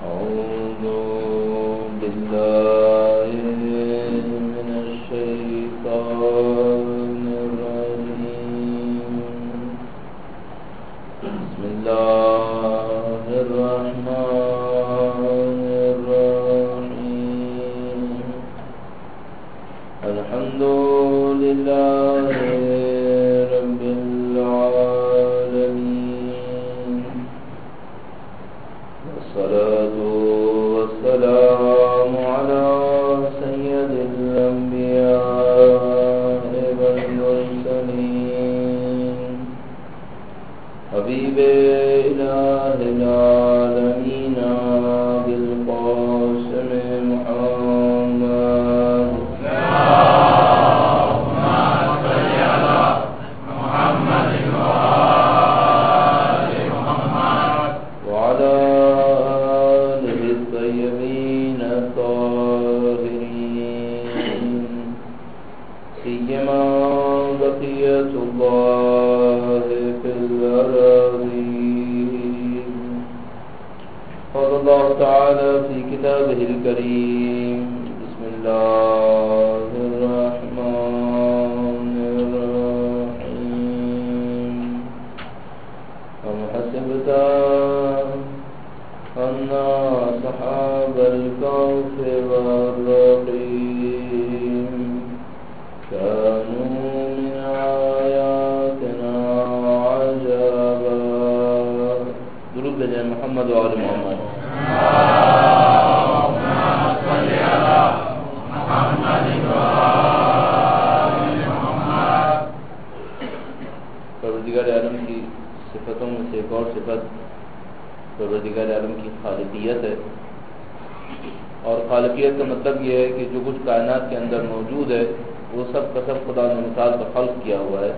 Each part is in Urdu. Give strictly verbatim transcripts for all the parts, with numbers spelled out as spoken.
أعوذ بالله من الشيطان الرجيم. بسم الله الرحمن الرحيم. الحمد لله رب العالمين، والصلاة والسلام على سيد الأنبياء والمرسلين، حبيب إله العالمين بالقاسم محمد. اللهم صل على محمد وآل محمد وعلى آله الطيبين الطاهرين، سيما بقية الله في الأراضين. قال الله تعالى في كتابه الكريم: بسم الله الرحمن الرحيم. أم حسبت أن أصحاب الكهف والرقيم كانوا من آياتنا عجبا. درود بجانب محمد وآل محمد. اللهم صل على محمد وآل محمد. پروردگار عالم کی صفتوں میں سے ایک اور صفت پروردگار عالم کی خالقیت ہے، اور خالقیت کا مطلب یہ ہے کہ جو کچھ کائنات کے اندر موجود ہے وہ سب کا سب خدا نے مثال کا خلق کیا ہوا ہے.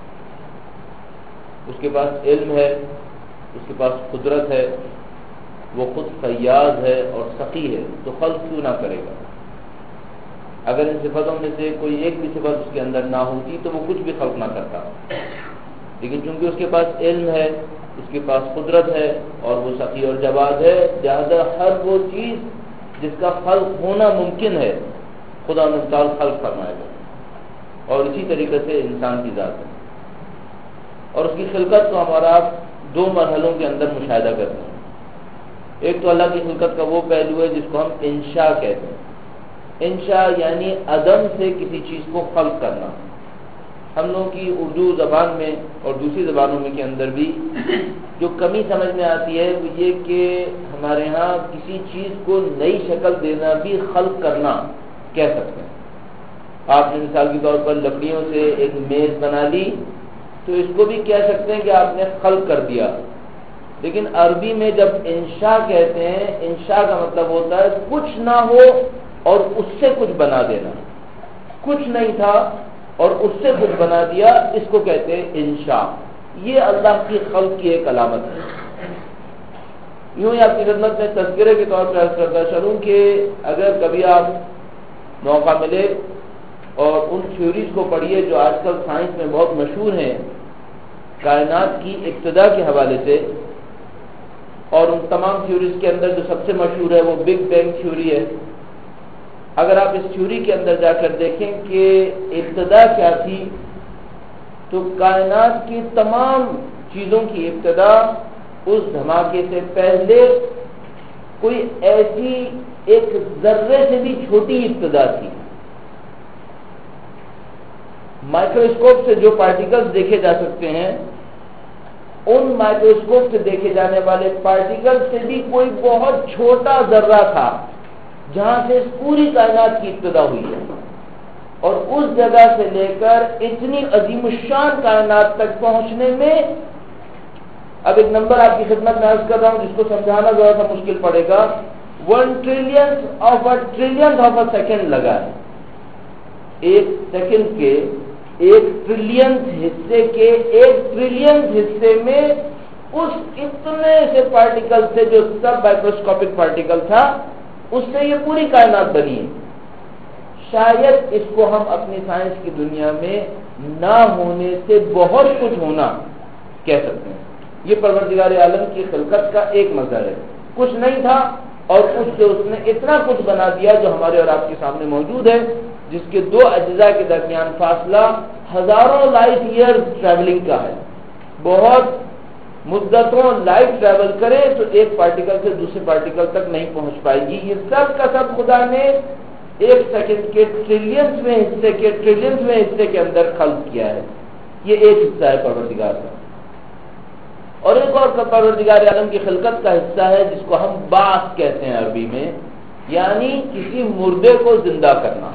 اس کے پاس علم ہے، اس کے پاس قدرت ہے، وہ خود فیاض ہے اور سخی ہے، تو خلق کیوں نہ کرے گا؟ اگر ان صفتوں میں سے کوئی ایک بھی صفت اس کے اندر نہ ہوتی تو وہ کچھ بھی خلق نہ کرتا. لیکن چونکہ اس کے پاس علم ہے، اس کے پاس قدرت ہے اور وہ سخی اور جواد ہے، لہذا ہر وہ چیز جس کا خلق ہونا ممکن ہے خدا نے تعالی خلق فرمائے گا. اور اسی طریقے سے انسان کی ذات ہے، اور اس کی خلقت کو ہمارا دو مرحلوں کے اندر مشاہدہ کرتے ہیں. ایک تو اللہ کی خلقت کا وہ پہلو ہے جس کو ہم انشاء کہتے ہیں. انشاء یعنی عدم سے کسی چیز کو خلق کرنا. ہم لوگوں کی اردو زبان میں اور دوسری زبانوں میں کے اندر بھی جو کمی سمجھ میں آتی ہے وہ یہ کہ ہمارے ہاں کسی چیز کو نئی شکل دینا بھی خلق کرنا کہہ سکتے ہیں. آپ نے مثال کے طور پر لکڑیوں سے ایک میز بنا لی تو اس کو بھی کہہ سکتے ہیں کہ آپ نے خلق کر دیا. لیکن عربی میں جب انشاء کہتے ہیں، انشاء کا مطلب ہوتا ہے کچھ نہ ہو اور اس سے کچھ بنا دینا. کچھ نہیں تھا اور اس سے کچھ بنا دیا، اس کو کہتے ہیں انشاء. یہ اللہ کی خلق کی ایک علامت ہے. یوں ہی آپ کی خدمت میں تذکرے کے طور پر عرض کرتا چلوں کہ اگر کبھی آپ موقع ملے اور ان تھیوریز کو پڑھیے جو آج کل سائنس میں بہت مشہور ہیں کائنات کی ابتدا کے حوالے سے، اور ان تمام تھیوریز کے اندر جو سب سے مشہور ہے وہ بگ بینگ تھیوری ہے. اگر آپ اس تھیوری کے اندر جا کر دیکھیں کہ ابتدا کیا تھی، تو کائنات کی تمام چیزوں کی ابتدا اس دھماکے سے پہلے کوئی ایسی ایک ذرے سے بھی چھوٹی ابتدا تھی. مائکروسکوپ سے جو پارٹیکلز دیکھے جا سکتے ہیں، ان مائکروسکوپ سے دیکھے جانے والے پارٹیکل سے بھی کوئی بہت چھوٹا ذرہ تھا جہاں سے پوری کائنات کی ابتدا ہوئی ہے. اور اس جگہ سے لے کر اتنی عظیم الشان کائنات تک پہنچنے میں، اب ایک نمبر آپ کی خدمت میں عرض کر رہا ہوں جس کو سمجھانا ذرا سا مشکل پڑے گا. One trillion of a trillion of a second لگا ہے. ایک سیکنڈ کے ایک ٹریلین حصے کے ایک ٹریلین حصے میں اس اتنے سے پارٹیکل سے جو سب مائکروسکوپک پارٹیکل تھا اس سے یہ پوری کائنات بنی ہے. شاید اس کو ہم اپنی سائنس کی دنیا میں نہ ہونے سے بہت کچھ ہونا کہہ سکتے ہیں. یہ پروردگار عالم کی خلقت کا ایک مظہر ہے. کچھ نہیں تھا اور اس سے اس نے اتنا کچھ بنا دیا جو ہمارے اور آپ کے سامنے موجود ہے، جس کے دو اجزاء کے درمیان فاصلہ ہزاروں لائٹ ایئر ٹریولنگ کا ہے. بہت مدتوں لائٹ ٹریول کرے تو ایک پارٹیکل سے دوسرے پارٹیکل تک نہیں پہنچ پائے گی. یہ سب کا سب خدا نے ایک سیکنڈ کے ٹریلینسویں حصے کے ٹریلینسویں حصے کے اندر خلق کیا ہے. یہ ایک حصہ ہے پروردگار کا. اور ایک اور پروردگار عالم کی خلقت کا حصہ ہے جس کو ہم بعث کہتے ہیں عربی میں، یعنی کسی مردے کو زندہ کرنا.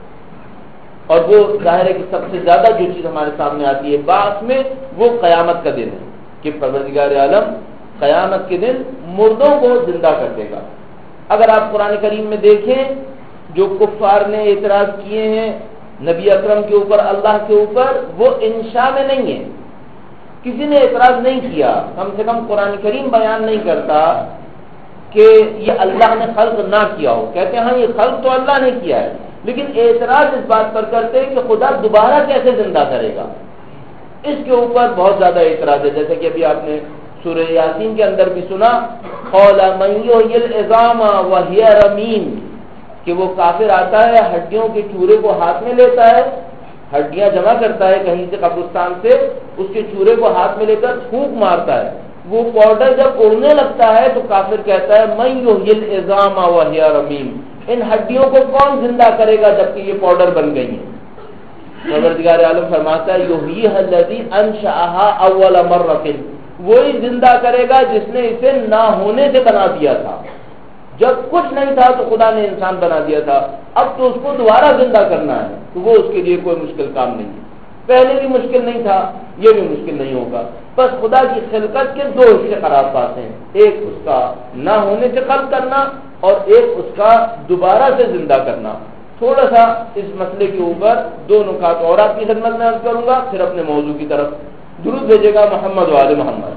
اور وہ ظاہر ہے کہ سب سے زیادہ جو چیز ہمارے سامنے آتی ہے بعث میں، وہ قیامت کا دن ہے کہ پروردگار عالم قیامت کے دن مردوں کو زندہ کر دے گا. اگر آپ قرآن کریم میں دیکھیں، جو کفار نے اعتراض کیے ہیں نبی اکرم کے اوپر، اللہ کے اوپر، وہ انشاء میں نہیں ہے. کسی نے اعتراض نہیں کیا، کم سے کم قرآن کریم بیان نہیں کرتا کہ یہ اللہ نے خلق نہ کیا ہو. کہتے ہیں ہاں یہ خلق تو اللہ نے کیا ہے، لیکن اعتراض اس بات پر کرتے ہیں کہ خدا دوبارہ کیسے زندہ کرے گا. اس کے اوپر بہت زیادہ اعتراض ہے. جیسے کہ ابھی آپ نے سورہ یاسین کے اندر بھی سنا، قَالَ مَن يُحْيِي الْعِظَامَ وَهِيَ رَمِيمٌ، کہ وہ کافر آتا ہے، ہڈیوں کے چورے کو ہاتھ میں لیتا ہے، ہڈیاں جمع کرتا ہے کہیں سے قبرستان سے، اس کے چورے کو ہاتھ میں لے کر پھونک مارتا ہے. وہ پاؤڈر جب اڑنے لگتا ہے تو کافر کہتا ہے مَن يُحْيِي الْعِظَامَ وَهِيَ رَمِيمٌ، ان ہڈیوں کو کون زندہ کرے گا جبکہ یہ پاؤڈر بن گئی ہیں. پروردگار عالم فرماتا ہے یحییھا الذی انشأھا اول مرۃ، وہی زندہ کرے گا جس نے اسے نہ ہونے سے بنا دیا تھا. جب کچھ نہیں تھا تو خدا نے انسان بنا دیا تھا، اب تو اس کو دوبارہ زندہ کرنا ہے، تو وہ اس کے لیے کوئی مشکل کام نہیں ہے. پہلے بھی مشکل نہیں تھا، یہ بھی مشکل نہیں ہوگا. بس خدا کی خلقت کے دو حصے قرار پاتے ہیں، ایک اس کا نہ ہونے سے خلق کرنا اور ایک اس کا دوبارہ سے زندہ کرنا. تھوڑا سا اس مسئلے کے اوپر دو نکات اور آپ کی خدمت میں عرض کروں گا، پھر اپنے موضوع کی طرف. درود بھیجے گا محمد و آل محمد.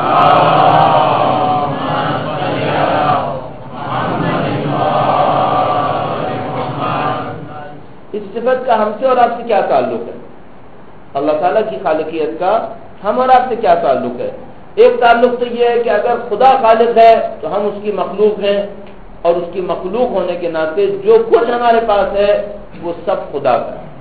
اس صفت کا ہم سے اور آپ سے کیا تعلق ہے؟ اللہ تعالیٰ کی خالقیت کا ہم اور آپ سے کیا تعلق ہے؟ ایک تعلق تو یہ ہے کہ اگر خدا خالق ہے تو ہم اس کی مخلوق ہیں، اور اس کی مخلوق ہونے کے ناطے جو کچھ ہمارے پاس ہے وہ سب خدا کا ہے.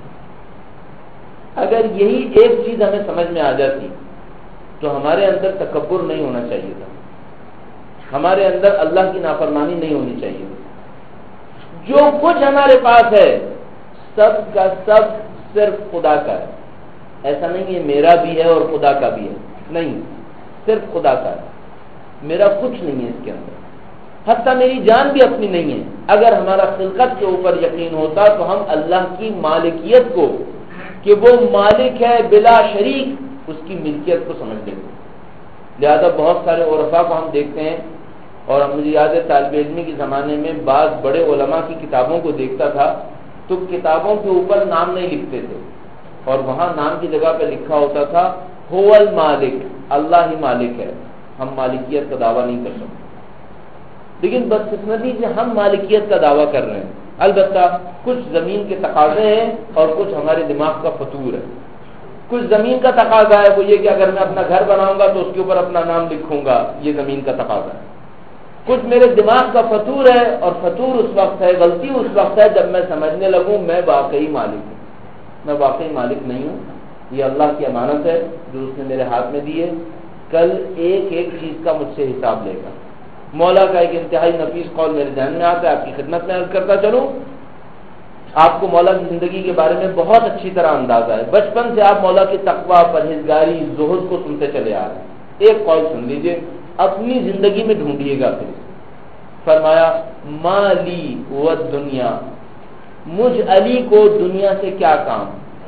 اگر یہی ایک چیز ہمیں سمجھ میں آ جاتی تو ہمارے اندر تکبر نہیں ہونا چاہیے تھا، ہمارے اندر اللہ کی نافرمانی نہیں ہونی چاہیے تھی. جو کچھ ہمارے پاس ہے سب کا سب صرف خدا کا ہے. ایسا نہیں ہے میرا بھی ہے اور خدا کا بھی ہے، نہیں، صرف خدا کا ہے. میرا کچھ نہیں ہے اس کے اندر، حتیٰ میری جان بھی اپنی نہیں ہے. اگر ہمارا خلقت کے اوپر یقین ہوتا تو ہم اللہ کی مالکیت کو، کہ وہ مالک ہے بلا شریک، اس کی ملکیت کو سمجھ لیتے. لہذا بہت سارے عرفاء کو ہم دیکھتے ہیں، اور مجھے یاد ہے طالب علمی کے زمانے میں بعض بڑے علماء کی کتابوں کو دیکھتا تھا تو کتابوں کے اوپر نام نہیں لکھتے تھے، اور وہاں نام کی جگہ پہ لکھا ہوتا تھا هو المالک، اللہ ہی مالک ہے، ہم مالکیت کا دعویٰ نہیں کر سکتے. لیکن بدقسمتی سے ہم مالکیت کا دعویٰ کر رہے ہیں. البتہ کچھ زمین کے تقاضے ہیں اور کچھ ہمارے دماغ کا فطور ہے. کچھ زمین کا تقاضا ہے، وہ یہ کہ اگر میں اپنا گھر بناؤں گا تو اس کے اوپر اپنا نام لکھوں گا، یہ زمین کا تقاضا ہے. کچھ میرے دماغ کا فطور ہے، اور فطور اس وقت ہے، غلطی اس وقت ہے جب میں سمجھنے لگوں میں واقعی مالک ہوں. میں واقعی مالک نہیں ہوں، یہ اللہ کی امانت ہے جو اس نے میرے ہاتھ میں دی ہے. کل ایک ایک چیز کا مجھ سے حساب لے گا. مولا کا ایک انتہائی نفیس قول میرے ذہن میں آتا ہے، آپ کی خدمت میں عرض کرتا چلوں. آپ کو مولا کی زندگی کے بارے میں بہت اچھی طرح اندازہ ہے، بچپن سے آپ مولا کی تقویٰ، پرہیزگاری، زہد کو سنتے چلے آ رہے ہیں. ایک قول سن لیجئے، اپنی زندگی میں ڈھونڈیے گا. پھر فرمایا مالی و دنیا، مجھ علی کو دنیا سے کیا کام،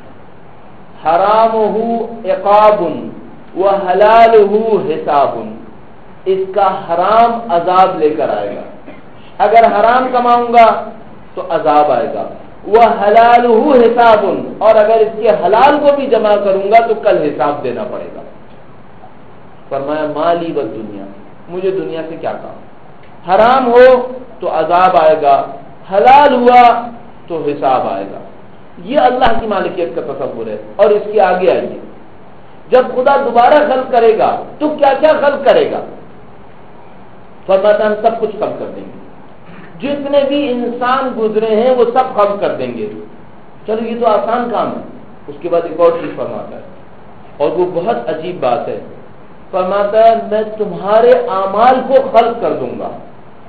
حرامہ عقاب و حلالہ حساب، اس کا حرام عذاب لے کر آئے گا. اگر حرام کماؤں گا تو عذاب آئے گا. وہ حلالہ حساب، اور اگر اس کے حلال کو بھی جمع کروں گا تو کل حساب دینا پڑے گا. فرمایا مالی و دنیا، مجھے دنیا سے کیا کام، حرام ہو تو عذاب آئے گا، حلال ہوا تو حساب آئے گا. یہ اللہ کی مالکیت کا تصور ہے. اور اس کے آگے آئیے، جب خدا دوبارہ خلق کرے گا تو کیا کیا خلق کرے گا؟ فرماتا ہم سب کچھ خلق کر دیں گے. جتنے بھی انسان گزرے ہیں وہ سب خلق کر دیں گے. چلو یہ تو آسان کام ہے. اس کے بعد ایک اور چیز فرماتا ہے اور وہ بہت عجیب بات ہے. فرماتا ہے میں تمہارے اعمال کو خلق کر دوں گا.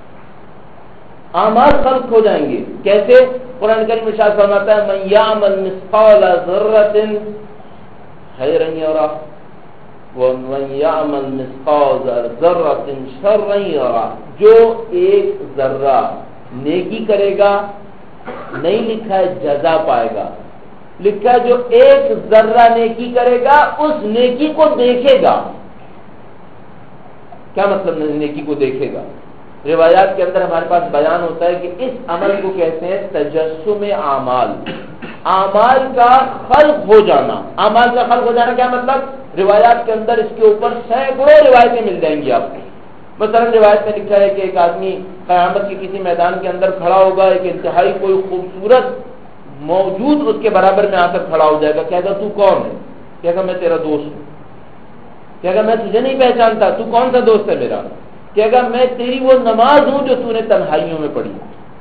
اعمال خلق ہو جائیں گے. کیسے؟ قرآن کریم میں ارشاد فرماتا ہے من یعمل مثقال ذرۃ خیرا یرہ ومن یعمل مثقال ذرۃ شرا یرہ. جو ایک ذرہ نیکی کرے گا نہیں لکھا ہے جزا پائے گا, لکھا ہے جو ایک ذرہ نیکی کرے گا اس نیکی کو دیکھے گا. کیا مطلب نیکی کو دیکھے گا؟ روایات کے اندر ہمارے پاس بیان ہوتا ہے کہ اس عمل کو کہتے ہیں تجسم اعمال. اعمال کا خلق ہو جانا. اعمال کا خلق ہو جانا کیا مطلب؟ روایات کے اندر اس کے اوپر سینکڑوں روایتیں مل جائیں گی آپ کو. مثلا روایت میں لکھا ہے کہ ایک آدمی قیامت کے کسی میدان کے اندر کھڑا ہوگا, ایک انتہائی کوئی خوبصورت موجود اس کے برابر میں آ کر کھڑا ہو جائے گا. کہے گا تو کون ہے؟ کہے گا میں تیرا دوست ہوں. کہے گا میں تجھے نہیں پہچانتا, تو کون سا دوست ہے میرا؟ کہے گا میں تیری وہ نماز ہوں جو تو نے تنہائیوں میں پڑھی.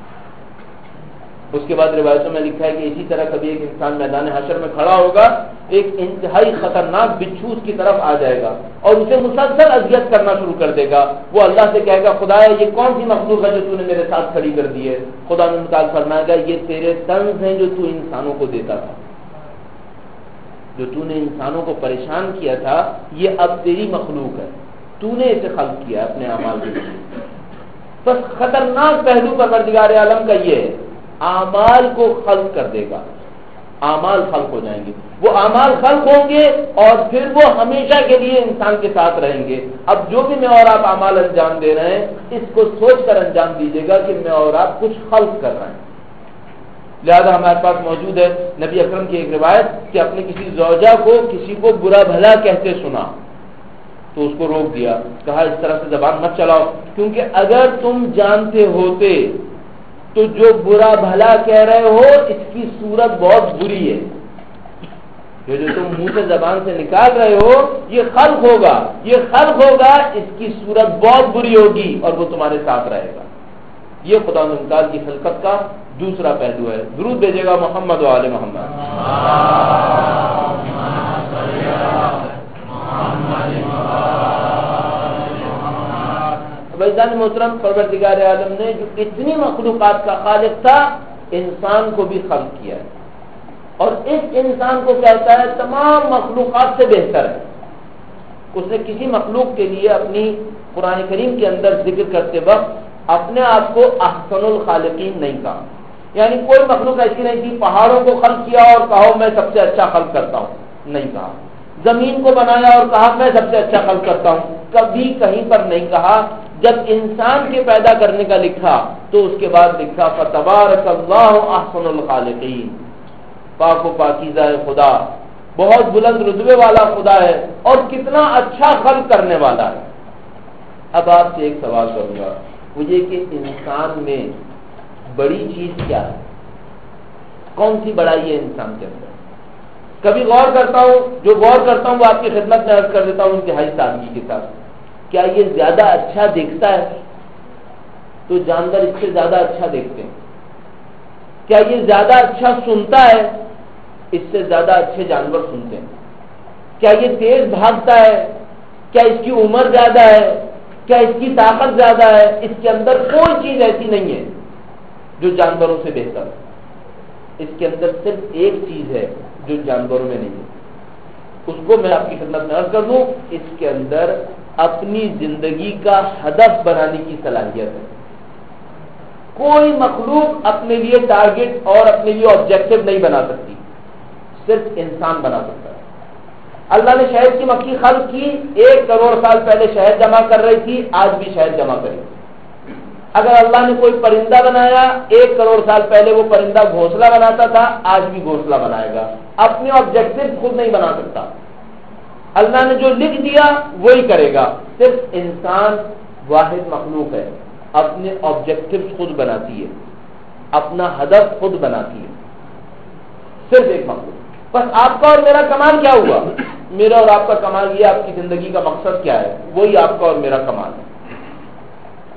اس کے بعد روایتوں میں لکھا ہے کہ اسی طرح کبھی ایک انسان میدان حشر میں کھڑا ہوگا, ایک انتہائی خطرناک بچھو اس کی طرف آ جائے گا اور اسے مسلسل اذیت کرنا شروع کر دے گا. وہ اللہ سے کہے گا خدایا یہ کون سی مخلوق ہے جو تو نے میرے ساتھ کھڑی کر دی ہے؟ خدا نے متعال فرمائے گا یہ تیرے طنز ہیں جو تو انسانوں کو دیتا تھا, جو تو نے انسانوں کو پریشان کیا تھا یہ اب تیری مخلوق ہے, تو نے اسے خلق کیا اپنے اعمال کے ذریعے. بس خطرناک پہلو پروردگار عالم کا یہ ہے, اعمال کو خلق کر دے گا. اعمال خلق ہو جائیں گے. وہ اعمال خلق ہوں گے اور پھر وہ ہمیشہ کے لیے انسان کے ساتھ رہیں گے. اب جو بھی میں اور آپ اعمال انجام دے رہے ہیں اس کو سوچ کر انجام دیجیے گا کہ میں اور آپ کچھ خلق کر رہے ہیں. لہذا ہمارے پاس موجود ہے نبی اکرم کی ایک روایت کہ اپنے کسی زوجہ کو کسی کو برا بھلا کہتے سنا تو اس کو روک دیا, کہا اس طرح سے زبان مت چلاؤ, کیونکہ اگر تم جانتے ہوتے تو جو برا بھلا کہہ رہے ہو اس کی صورت بہت بری ہے. یہ جو تم منہ سے زبان سے نکال رہے ہو یہ خلق ہوگا, یہ خلق ہوگا, اس کی صورت بہت بری ہوگی اور وہ تمہارے ساتھ رہے گا. یہ خدا نمتال کی خلقت کا دوسرا پہلو ہے. درود بھیجے گا محمد و آل محمد. بھائیان محترم, پروردگار عالم نے جو اتنی مخلوقات کا خالق تھا انسان کو بھی خلق کیا ہے اور اس انسان کو کہتا ہے تمام مخلوقات سے بہتر ہے. اس نے کسی مخلوق کے لیے اپنی قرآن کریم کے اندر ذکر کرتے وقت اپنے آپ کو احسن الخالقین نہیں کہا. یعنی کوئی مخلوق ایسی نہیں تھی پہاڑوں کو خلق کیا اور کہو میں سب سے اچھا خلق کرتا ہوں, نہیں کہا. زمین کو بنایا اور کہا میں سب سے اچھا خلق کرتا ہوں, کبھی کہیں پر نہیں کہا. جب انسان کے پیدا کرنے کا لکھا تو اس کے بعد لکھا فتبارک اللہ احسن الخالقین. پاک و پاکیزہ ہے خدا, بہت بلند رتبے والا خدا ہے اور کتنا اچھا خلق کرنے والا ہے. اب آپ سے ایک سوال کروں گا, وہ یہ کہ انسان میں بڑی چیز کیا ہے؟ کون سی بڑائی ہے انسان کے اندر؟ کبھی غور کرتا ہوں, جو غور کرتا ہوں وہ آپ کی خدمت میں عرض کر دیتا ہوں انتہائی سادگی کے ساتھ. کیا یہ زیادہ اچھا دیکھتا ہے؟ تو جانور اس سے زیادہ اچھا دیکھتے ہیں. کیا یہ زیادہ اچھا سنتا ہے؟ اس سے زیادہ اچھے جانور سنتے ہیں. کیا یہ تیز بھاگتا ہے؟ کیا اس کی عمر زیادہ ہے؟ کیا اس کی طاقت زیادہ ہے؟ اس کے اندر کوئی چیز ایسی نہیں ہے جو جانوروں سے بہتر ہے. اس کے اندر صرف ایک چیز ہے جو جانوروں میں نہیں ہے. اس کو میں آپ کی خدمت میں عرض کر دوں, اس کے اندر اپنی زندگی کا ہدف بنانے کی صلاحیت ہے. کوئی مخلوق اپنے لیے ٹارگٹ اور اپنے لیے آبجیکٹو نہیں بنا سکتی, صرف انسان بنا سکتا ہے. اللہ نے شہد کی مکھی خلق کی, ایک کروڑ سال پہلے شہد جمع کر رہی تھی, آج بھی شہد جمع کرے. اگر اللہ نے کوئی پرندہ بنایا, ایک کروڑ سال پہلے وہ پرندہ گھونسلہ بناتا تھا, آج بھی گھونسلہ بنائے گا. اپنے آبجیکٹو خود نہیں بنا سکتا. اللہ نے جو لکھ دیا وہی کرے گا. صرف انسان واحد مخلوق ہے, اپنے آبجیکٹو خود بناتی ہے, اپنا ہدف خود بناتی ہے. صرف ایک مخلوق. بس آپ کا اور میرا کمال کیا ہوا؟ میرا اور آپ کا کمال یہ آپ کی زندگی کا مقصد کیا ہے, وہی آپ کا اور میرا کمال ہے.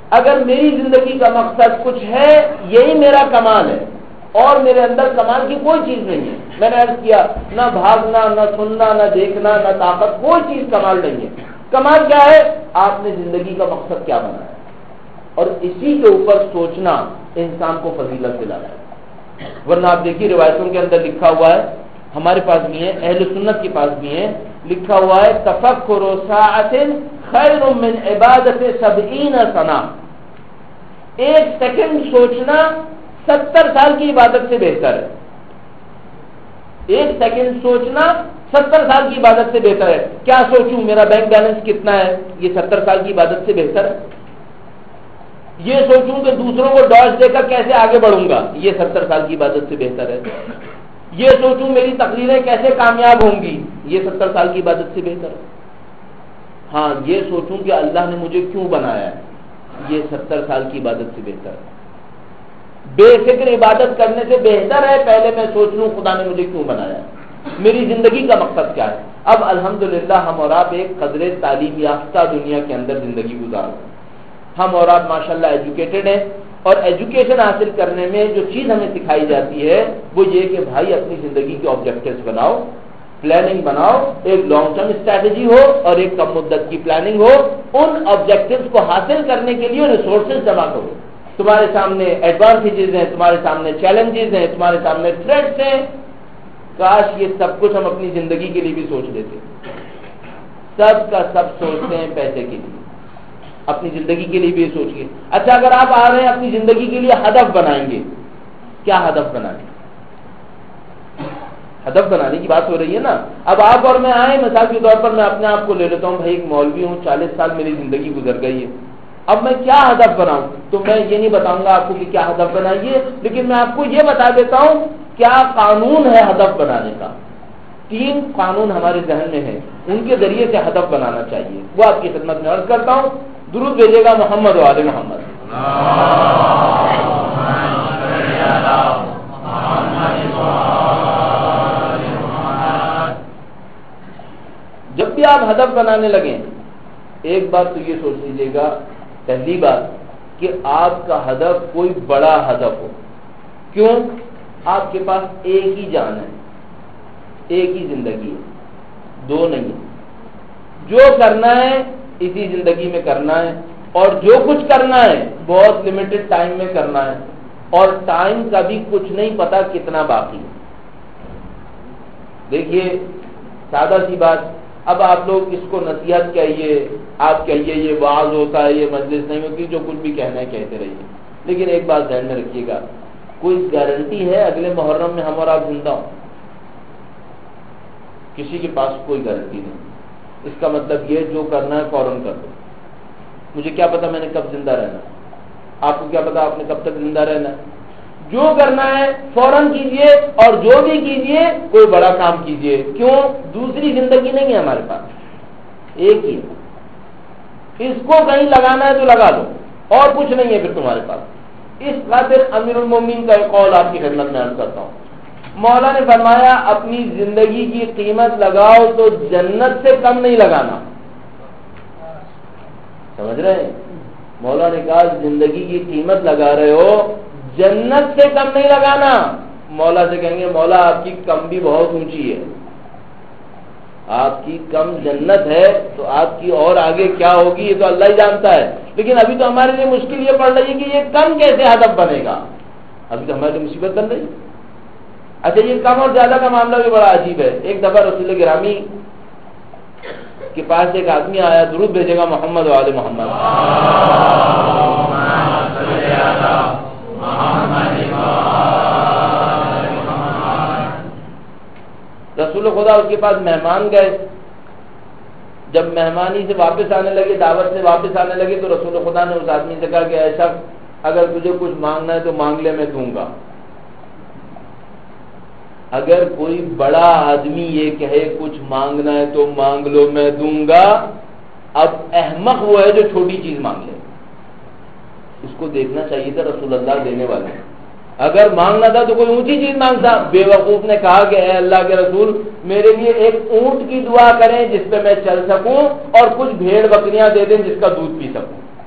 اگر میری زندگی کا مقصد کچھ ہے، یہی میرا کمال ہے اور میرے اندر کمال کی کوئی چیز نہیں ہے، میں نے عرض کیا نہ بھاگنا، نہ سننا، نہ دیکھنا، نہ طاقت، کوئی چیز کمال نہیں ہے۔ کمال کیا ہے؟ آپ نے زندگی کا مقصد کیا بنایا، اور اسی کے اوپر سوچنا انسان کو فضیلت دلاتا ہے۔ ورنہ آپ دیکھیے روایتوں کے اندر لکھا ہوا ہے، ہمارے پاس بھی ہے، اہل سنت کے پاس بھی ہے، لکھا ہوا ہے تفکر ساعۃ خیر من عبادت سبعین سنہ، ایک سیکنڈ سوچنا ستر سال کی عبادت سے بہتر ہے۔ ایک سیکنڈ سوچنا ستر سال کی عبادت سے بہتر ہے۔ کیا سوچوں میرا بینک بیلنس کتنا ہے، یہ ستر سال کی عبادت سے بہتر ہے۔ یہ سوچوں کہ دوسروں کو ڈاج دے کر کیسے آگے بڑھوں گا، یہ ستر سال کی عبادت سے بہتر ہے۔ یہ سوچوں میری تقریریں کیسے کامیاب ہوں گی، یہ ستر سال کی عبادت سے بہتر ہے۔ ہاں یہ سوچوں کہ اللہ نے مجھے کیوں بنایا ہے، یہ ستر سال کی عبادت سے بہتر ہے۔ بے فکر عبادت کرنے سے بہتر ہے پہلے میں سوچ لوں خدا نے مجھے کیوں بنایا ہے، میری زندگی کا مقصد کیا ہے۔ اب الحمدللہ ہم اور آپ ایک قدر تعلیم یافتہ دنیا کے اندر زندگی گزار رہے ہیں، ہم اور آپ ماشاءاللہ ایجوکیٹڈ ہیں، اور ایجوکیشن حاصل کرنے میں جو چیز ہمیں سکھائی جاتی ہے وہ یہ کہ بھائی اپنی زندگی کے آبجیکٹیوز بناؤ، پلاننگ بناؤ، ایک لانگ ٹرم اسٹریٹجی ہو اور ایک کم مدت کی پلاننگ ہو، ان آبجیکٹیوز کو حاصل کرنے کے لیے ریسورسز جمع کرو۔ تمہارے سامنے ایڈوانٹیجز ہیں، تمہارے سامنے چیلنجز ہیں، تمہارے سامنے تھریٹس ہیں، کاش یہ سب کچھ ہم اپنی زندگی کے لیے بھی سوچ لیتے۔ سب کا سب سوچتے ہیں پیسے کے لیے، اپنی زندگی کے لیے بھی یہ سوچیے۔ اچھا اگر آپ آ رہے ہیں اپنی زندگی کے لیے ہدف بنائیں گے، کیا ہدف بنائیں؟ ہدف بنانے کی بات ہو رہی ہے نا۔ اب آپ اور میں آئے، مثال کے طور پر میں اپنے آپ کو لے لیتا ہوں، بھائی ایک مولوی ہوں، چالیس سال میری زندگی گزر گئی ہے، اب میں کیا ہدف بناؤں؟ تو میں یہ نہیں بتاؤں گا آپ کو کہ کیا ہدف بنائیے، لیکن میں آپ کو یہ بتا دیتا ہوں کیا قانون ہے ہدف بنانے کا۔ تین قانون ہمارے ذہن میں ہیں، ان کے ذریعے سے ہدف بنانا چاہیے، وہ آپ کی خدمت میں عرض کرتا ہوں۔ درود بھیجے گا محمد و آل محمد۔ جب بھی آپ ہدف بنانے لگیں ایک بات تو یہ سوچ لیجیے گا، پہلی بات کہ آپ کا ہدف کوئی بڑا ہدف ہو۔ کیوں؟ آپ کے پاس ایک ہی جان ہے، ایک ہی زندگی ہے، دو نہیں ہے۔ جو کرنا ہے اسی زندگی میں کرنا ہے، اور جو کچھ کرنا ہے بہت لمیٹڈ ٹائم میں کرنا ہے، اور ٹائم کا بھی کچھ نہیں پتا کتنا باقی ہے۔ دیکھیے سادہ سی بات، اب آپ لوگ اس کو نصیحت کہیے، آپ کہیے یہ وعظ ہوتا ہے، یہ مجلس نہیں ہوتی، جو کچھ بھی کہنا ہے کہتے رہیے، لیکن ایک بات ذہن میں رکھیے گا، کوئی گارنٹی ہے اگلے محرم میں ہم اور آپ زندہ ہوں؟ کسی کے پاس کوئی گارنٹی نہیں۔ اس کا مطلب یہ جو کرنا ہے فوراً کر دو۔ مجھے کیا پتا میں نے کب زندہ رہنا، آپ کو کیا پتا آپ نے کب تک زندہ رہنا۔ جو کرنا ہے فوراً کیجئے، اور جو بھی کیجئے کوئی بڑا کام کیجئے۔ کیوں؟ دوسری زندگی نہیں ہے ہمارے پاس، ایک ہی ہے، اس کو کہیں لگانا ہے تو لگا دو، اور کچھ نہیں ہے پھر تمہارے پاس۔ اس خاطر امیر المومنین کا ایک قول آپ کی خدمت میں عرض کرتا ہوں، مولا نے فرمایا اپنی زندگی کی قیمت لگاؤ تو جنت سے کم نہیں لگانا۔ سمجھ رہے ہیں؟ مولا نے کہا زندگی کی قیمت لگا رہے ہو، جنت سے کم نہیں لگانا۔ مولا سے کہیں گے مولا آپ کی کم بھی بہت اونچی ہے، آپ کی کم جنت ہے تو آپ کی اور آگے کیا ہوگی یہ تو اللہ ہی جانتا ہے، لیکن ابھی تو ہمارے لیے مشکل یہ پڑ رہی ہے کہ یہ کم کیسے ہدف بنے گا، ابھی تو ہمارے لیے مصیبت بن رہی ہے۔ اچھا یہ کم اور زیادہ کا معاملہ بھی بڑا عجیب ہے۔ ایک دفعہ رسول گرامی کے پاس ایک آدمی آیا، درود بھیجے گا محمد و آل محمد۔ رسول خدا اس کے پاس مہمان گئے، جب مہمانی سے واپس آنے لگے، دعوت سے واپس آنے لگے، تو رسول خدا نے اس آدمی سے کہا کہ اے شخص اگر تجھے کچھ مانگنا ہے تو مانگ لے، میں دوں گا۔ اگر کوئی بڑا آدمی یہ کہے کچھ مانگنا ہے تو مانگ لو میں دوں گا، اب احمق وہ ہے جو چھوٹی چیز مانگ لے۔ اس کو دیکھنا چاہیے تھا رسول اللہ دینے والے، اگر مانگنا تھا تو کوئی اونچی چیز مانگتا۔ بے وقوف نے کہا کہ اے اللہ کے رسول میرے لیے ایک اونٹ کی دعا کریں جس پہ میں چل سکوں، اور کچھ بھیڑ بکریاں دے دیں جس کا دودھ پی سکوں۔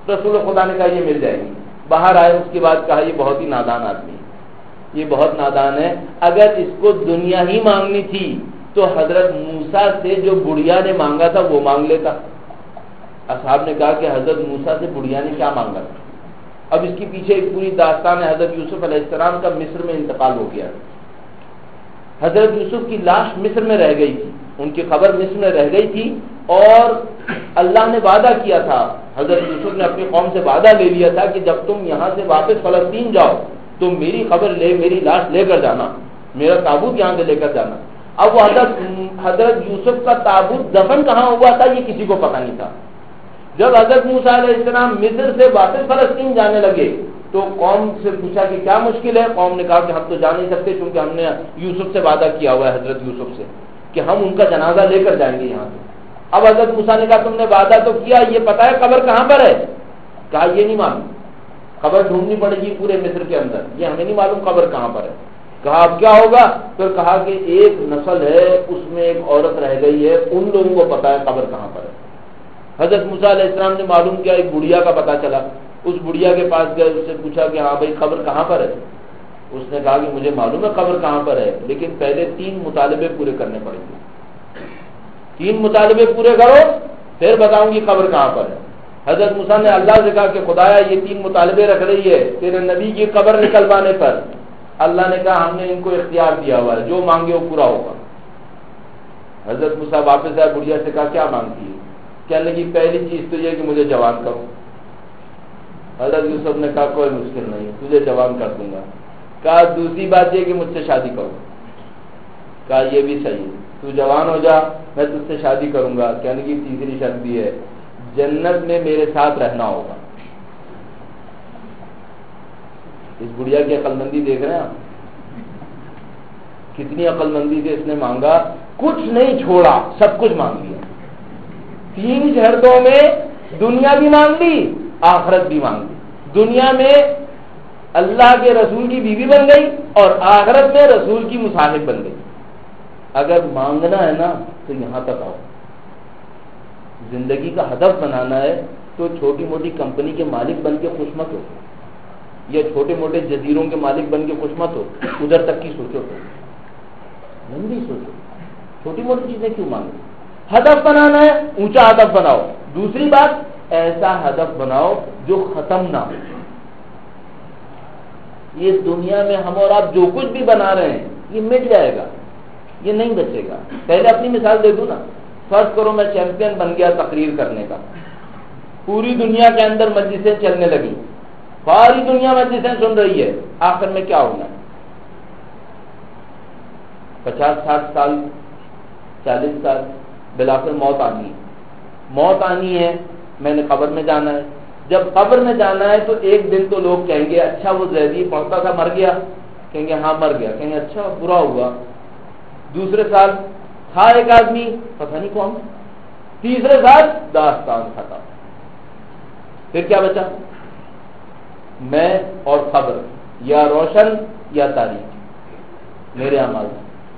رسول خدا نے کہا یہ مل جائے گی. باہر آئے, اس کے بعد کہا یہ بہت ہی نادان آدمی ہے, یہ بہت نادان ہے, اگر اس کو دنیا ہی مانگنی تھی تو حضرت موسیٰ سے جو بڑھیا نے مانگا تھا وہ مانگ لیتا. اصحاب نے کہا کہ حضرت موسیٰ سے بڑھیا نے کیا مانگا تھا. اب اس کے پیچھے ایک پوری داستان ہے. حضرت یوسف علیہ السلام کا مصر میں انتقال ہو گیا. حضرت یوسف کی لاش مصر میں رہ گئی تھی, ان کی خبر مصر میں رہ گئی تھی, اور اللہ نے وعدہ کیا تھا, حضرت یوسف نے اپنی قوم سے وعدہ لے لیا تھا کہ جب تم یہاں سے واپس فلسطین جاؤ تم میری خبر لے, میری لاش لے کر جانا, میرا تابوت یہاں سے لے کر جانا. اب وہ حضرت حضرت یوسف کا تابوت دفن کہاں ہوا تھا یہ کسی کو پتہ نہیں تھا. جب حضرت موسیٰ علیہ السلام مصر سے واپس فلسطین جانے لگے تو قوم سے پوچھا کہ کیا مشکل ہے. قوم نے کہا کہ ہم تو جا نہیں سکتے کیونکہ ہم نے یوسف سے وعدہ کیا ہوا ہے, حضرت یوسف سے, کہ ہم ان کا جنازہ لے کر جائیں گے یہاں سے. اب حضرت موسیٰ نے کہا تم نے وعدہ تو کیا, یہ پتہ ہے قبر کہاں پر ہے؟ کہا یہ نہیں معلوم, قبر ڈھونڈنی پڑے گی پورے مصر کے اندر, یہ ہمیں نہیں معلوم قبر کہاں پر ہے. کہا اب کیا ہوگا؟ پھر کہا کہ ایک نسل ہے اس میں ایک عورت رہ گئی ہے, ان لوگوں کو پتہ ہے قبر کہاں پر ہے. حضرت موسیٰ علیہ السلام نے معلوم کیا, ایک بڑھیا کا پتہ چلا, اس بڑھیا کے پاس گئے, اس سے پوچھا کہ ہاں بھائی قبر کہاں پر ہے؟ اس نے کہا کہ مجھے معلوم ہے قبر کہاں پر ہے, لیکن پہلے تین مطالبے پورے کرنے پڑیں گے. تین مطالبے پورے کرو پھر بتاؤں گی قبر کہاں پر ہے. حضرت موسیٰ نے اللہ سے کہا کہ خدایا یہ تین مطالبے رکھ رہی ہے تیرے نبی کی قبر نکلوانے پر. اللہ نے کہا ہم نے ان کو اختیار دیا ہوا ہے, جو مانگے وہ پورا ہوگا. حضرت موسیٰ واپس آئے, بڑھیا سے کہا کیا مانگتی ہے؟ کہنے لگی پہلی چیز تو یہ کہ مجھے جوان کرو. حضرت یوسف نے کہا کوئی مشکل نہیں, تجھے جوان کر دوں گا. کہا دوسری بات یہ کہ مجھ سے شادی کرو. کہا یہ بھی صحیح ہے, تو جوان ہو جا میں تجھ سے شادی کروں گا. کہنے کی تیسری شرط بھی ہے, جنت میں میرے ساتھ رہنا ہوگا. اس بڑھیا کی عقل مندی دیکھ رہے ہیں آپ, کتنی عقل مندی سے اس نے مانگا, کچھ نہیں چھوڑا, سب کچھ مانگ لیا. تین شرطوں میں دنیا بھی مانگ لی, آخرت بھی مانگ لی. دنیا میں اللہ کے رسول کی بیوی بن گئی اور آخرت میں رسول کی مصاحب بن گئی. اگر مانگنا ہے نا تو یہاں تک آؤ. زندگی کا ہدف بنانا ہے تو چھوٹی موٹی کمپنی کے مالک بن کے خوش مت ہو, یا چھوٹے موٹے جزیروں کے مالک بن کے خوش مت ہو, ادھر تک کی سوچو, لمبی سوچو. چھوٹی موٹی چیزیں کیوں مانگو؟ ہدف بنانا ہے اونچا ہدف بناؤ. دوسری بات ایسا ہدف بناؤ جو ختم نہ ہو. یہ دنیا میں ہم اور آپ جو کچھ بھی بنا رہے ہیں یہ مٹ جائے گا, یہ نہیں بچے گا. پہلے اپنی مثال دے دوں نا, فرض کرو میں چیمپئن بن گیا تقریر کرنے کا, پوری دنیا کے اندر مجلسیں چلنے لگی, ساری دنیا مجلسیں سن رہی ہے, آخر میں کیا ہونا ہے؟ پچاس ساٹھ سال چالیس سال بلاخر موت آنی ہے. موت آنی ہے, میں نے قبر میں جانا ہے. جب قبر میں جانا ہے تو ایک دن تو لوگ کہیں گے اچھا وہ زیدی پڑھتا تھا مر گیا, کہیں گے ہاں مر گیا, کہیں گے اچھا برا ہوا. دوسرے سال تھا ایک آدمی پتہ نہیں کون, تیسرے سال داستان ختم. پھر کیا بچا؟ میں اور قبر, یا روشن یا تاریک, میرے اعمال.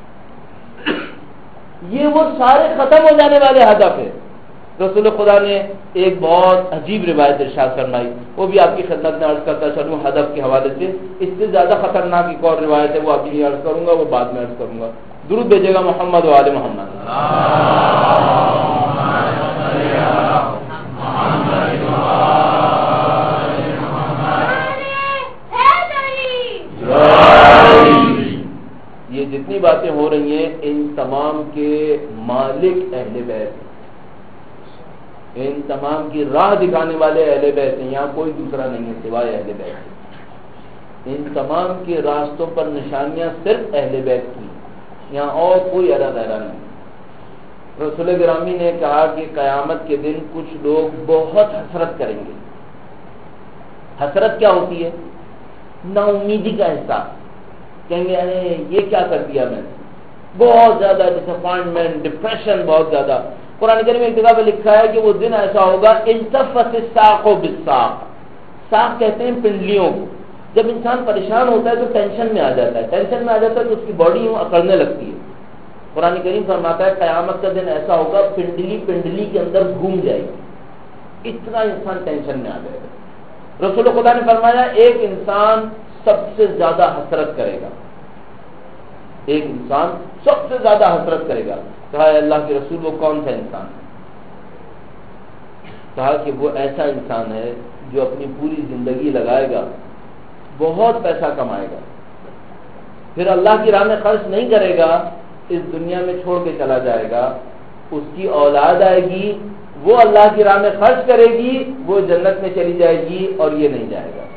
یہ وہ سارے ختم ہو جانے والے ہدف ہے. رسول خدا نے ایک بہت عجیب روایت ارشاد فرمائی, وہ بھی آپ کی خدمت میں عرض کرتا چلوں ہدف کے حوالے سے. اس سے زیادہ خطرناک ایک اور روایت ہے, وہ ابھی نہیں عرض کروں گا, وہ بعد میں عرض کروں گا. درود بھیجے گا محمد و آل محمد. یہ جتنی باتیں ہو رہی ہیں ان تمام کے مالک اہل بیت, ان تمام کی راہ دکھانے والے اہل بیت ہیں. یہاں کوئی دوسرا نہیں ہے سوائے اہل بیت. ان تمام کے راستوں پر نشانیاں صرف اہل بیت کی, یہاں اور کوئی ارا غیرہ نہیں. رسول گرامی نے کہا کہ قیامت کے دن کچھ لوگ بہت حسرت کریں گے. حسرت کیا ہوتی ہے؟ نا امیدی کا احساس. کہیں گے ارے یہ کیا کر دیا میں نے, بہت زیادہ ڈس اپوائنٹمنٹ, ڈپریشن بہت زیادہ. قرآن کریم میں ایک جگہ پہ لکھا ہے کہ وہ دن ایسا ہوگا التفت الساق بالساق. ساق کہتے ہیں پنڈلیوں کو. جب انسان پریشان ہوتا ہے تو ٹینشن میں آ جاتا ہے, ٹینشن میں آ جاتا ہے تو اس کی باڈی یوں اکڑنے لگتی ہے. قرآن کریم فرماتا ہے قیامت کا دن ایسا ہوگا پنڈلی پنڈلی کے اندر گھوم جائے گی, اتنا انسان ٹینشن میں آ جائے گا۔ رسول خدا نے فرمایا ایک انسان سب سے زیادہ حسرت کرے گا، ایک انسان سب سے زیادہ حسرت کرے گا۔ کہا اللہ کے رسول وہ کون سا انسان ہے؟ کہا کہ وہ ایسا انسان ہے جو اپنی پوری زندگی لگائے گا، بہت پیسہ کمائے گا، پھر اللہ کی راہ میں خرچ نہیں کرے گا، اس دنیا میں چھوڑ کے چلا جائے گا، اس کی اولاد آئے گی، وہ اللہ کی راہ میں خرچ کرے گی، وہ جنت میں چلی جائے گی اور یہ نہیں جائے گا۔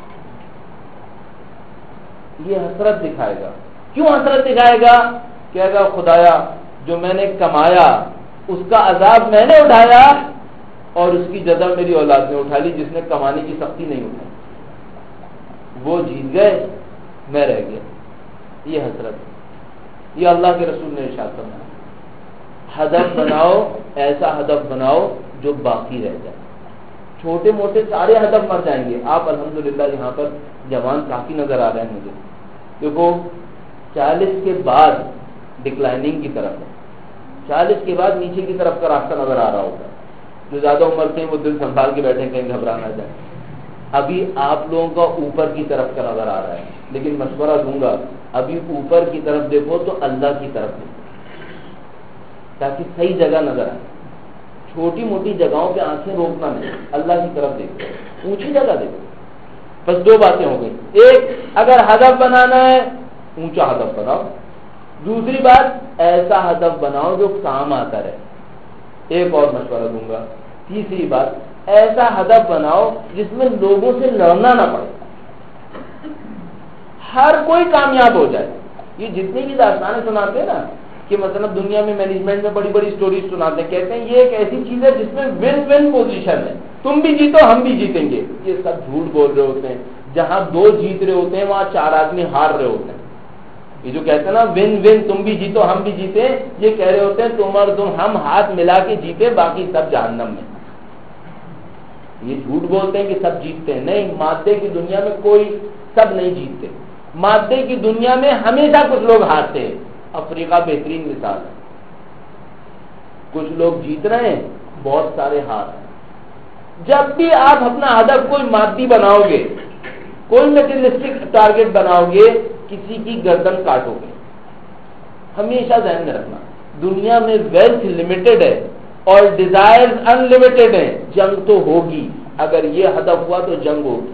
یہ حسرت دکھائے گا۔ کیوں حسرت دکھائے گا؟ کہے گا خدایا جو میں نے کمایا اس کا عذاب میں نے اٹھایا اور اس کی جزا میری اولاد نے اٹھا لی جس نے کمانے کی سختی نہیں اٹھائی، وہ جیت گئے میں رہ گیا۔ یہ حسرت، یہ اللہ کے رسول نے ارشاد فرمایا۔ ہدف بناؤ، ایسا ہدف بناؤ جو باقی رہ جائے۔ چھوٹے موٹے سارے ہدف مر جائیں گے۔ آپ الحمدللہ یہاں پر جوان کافی نظر آ رہے ہیں مجھے، دیکھو چالیس کے بعد ڈکلائننگ کی طرف ہے، چالیس کے بعد نیچے کی طرف کا راستہ نظر آ رہا ہوتا ہے۔ جو زیادہ عمر کے ہیں وہ دل سنبھال کے بیٹھے، کہیں گھبرا نہ جائے۔ ابھی آپ لوگوں کا اوپر کی طرف کا نظر آ رہا ہے، لیکن مشورہ دوں گا ابھی اوپر کی طرف دیکھو تو اللہ کی طرف دیکھو تاکہ صحیح جگہ نظر آئے۔ چھوٹی موٹی جگہوں پہ آنکھیں روکنا نہیں، اللہ کی طرف دیکھو، اونچی جگہ دیکھو۔ بس دو باتیں ہو گئی، ایک اگر ہدف بنانا ہے اونچا ہدف بناؤ، دوسری بات ایسا ہدف بناؤ جو کام آتا رہے۔ ایک اور مشورہ دوں گا، تیسری بات ایسا ہدف بناؤ جس میں لوگوں سے لڑنا نہ پڑے، ہر کوئی کامیاب ہو جائے۔ یہ جتنی بھی داستانیں سناتے ہیں نا کہ مثلا دنیا میں مینجمنٹ میں بڑی بڑی سٹوریز سناتے ہیں، کہتے ہیں یہ ایک ایسی چیز ہے جس میں ون ون پوزیشن ہے، تم بھی جیتو ہم بھی جیتیں گے۔ یہ سب جھوٹ بول رہے ہوتے ہیں۔ جہاں دو جیت رہے ہوتے ہیں وہاں چار آدمی ہار رہے ہوتے ہیں۔ یہ جو کہتے ہیں نا ون ون، تم بھی جیتو ہم بھی جیتے، یہ کہہ رہے ہوتے ہیں تم اور تم ہم ہاتھ ملا کے جیتے، باقی سب جہنم میں۔ یہ جھوٹ بولتے ہیں کہ سب جیتتے ہیں، نہیں، مادے کی دنیا میں کوئی سب نہیں جیتتے، مادے کی دنیا میں ہمیشہ کچھ لوگ ہارتے ہیں۔ افریقہ بہترین مثال ہے، کچھ لوگ جیت رہے ہیں، بہت سارے ہار ہیں۔ جب بھی آپ اپنا ہدف کوئی مادی بناؤ گے، کوئی میٹیریلسٹک ٹارگٹ بناؤ گے، کسی کی گردن کاٹو گے۔ ہمیشہ ذہن میں رکھنا، دنیا میں ویلتھ لمیٹڈ ہے اور ڈیزائرز ان لمیٹڈ ہیں، جنگ تو ہوگی، اگر یہ ہدف ہوا تو جنگ ہوگی۔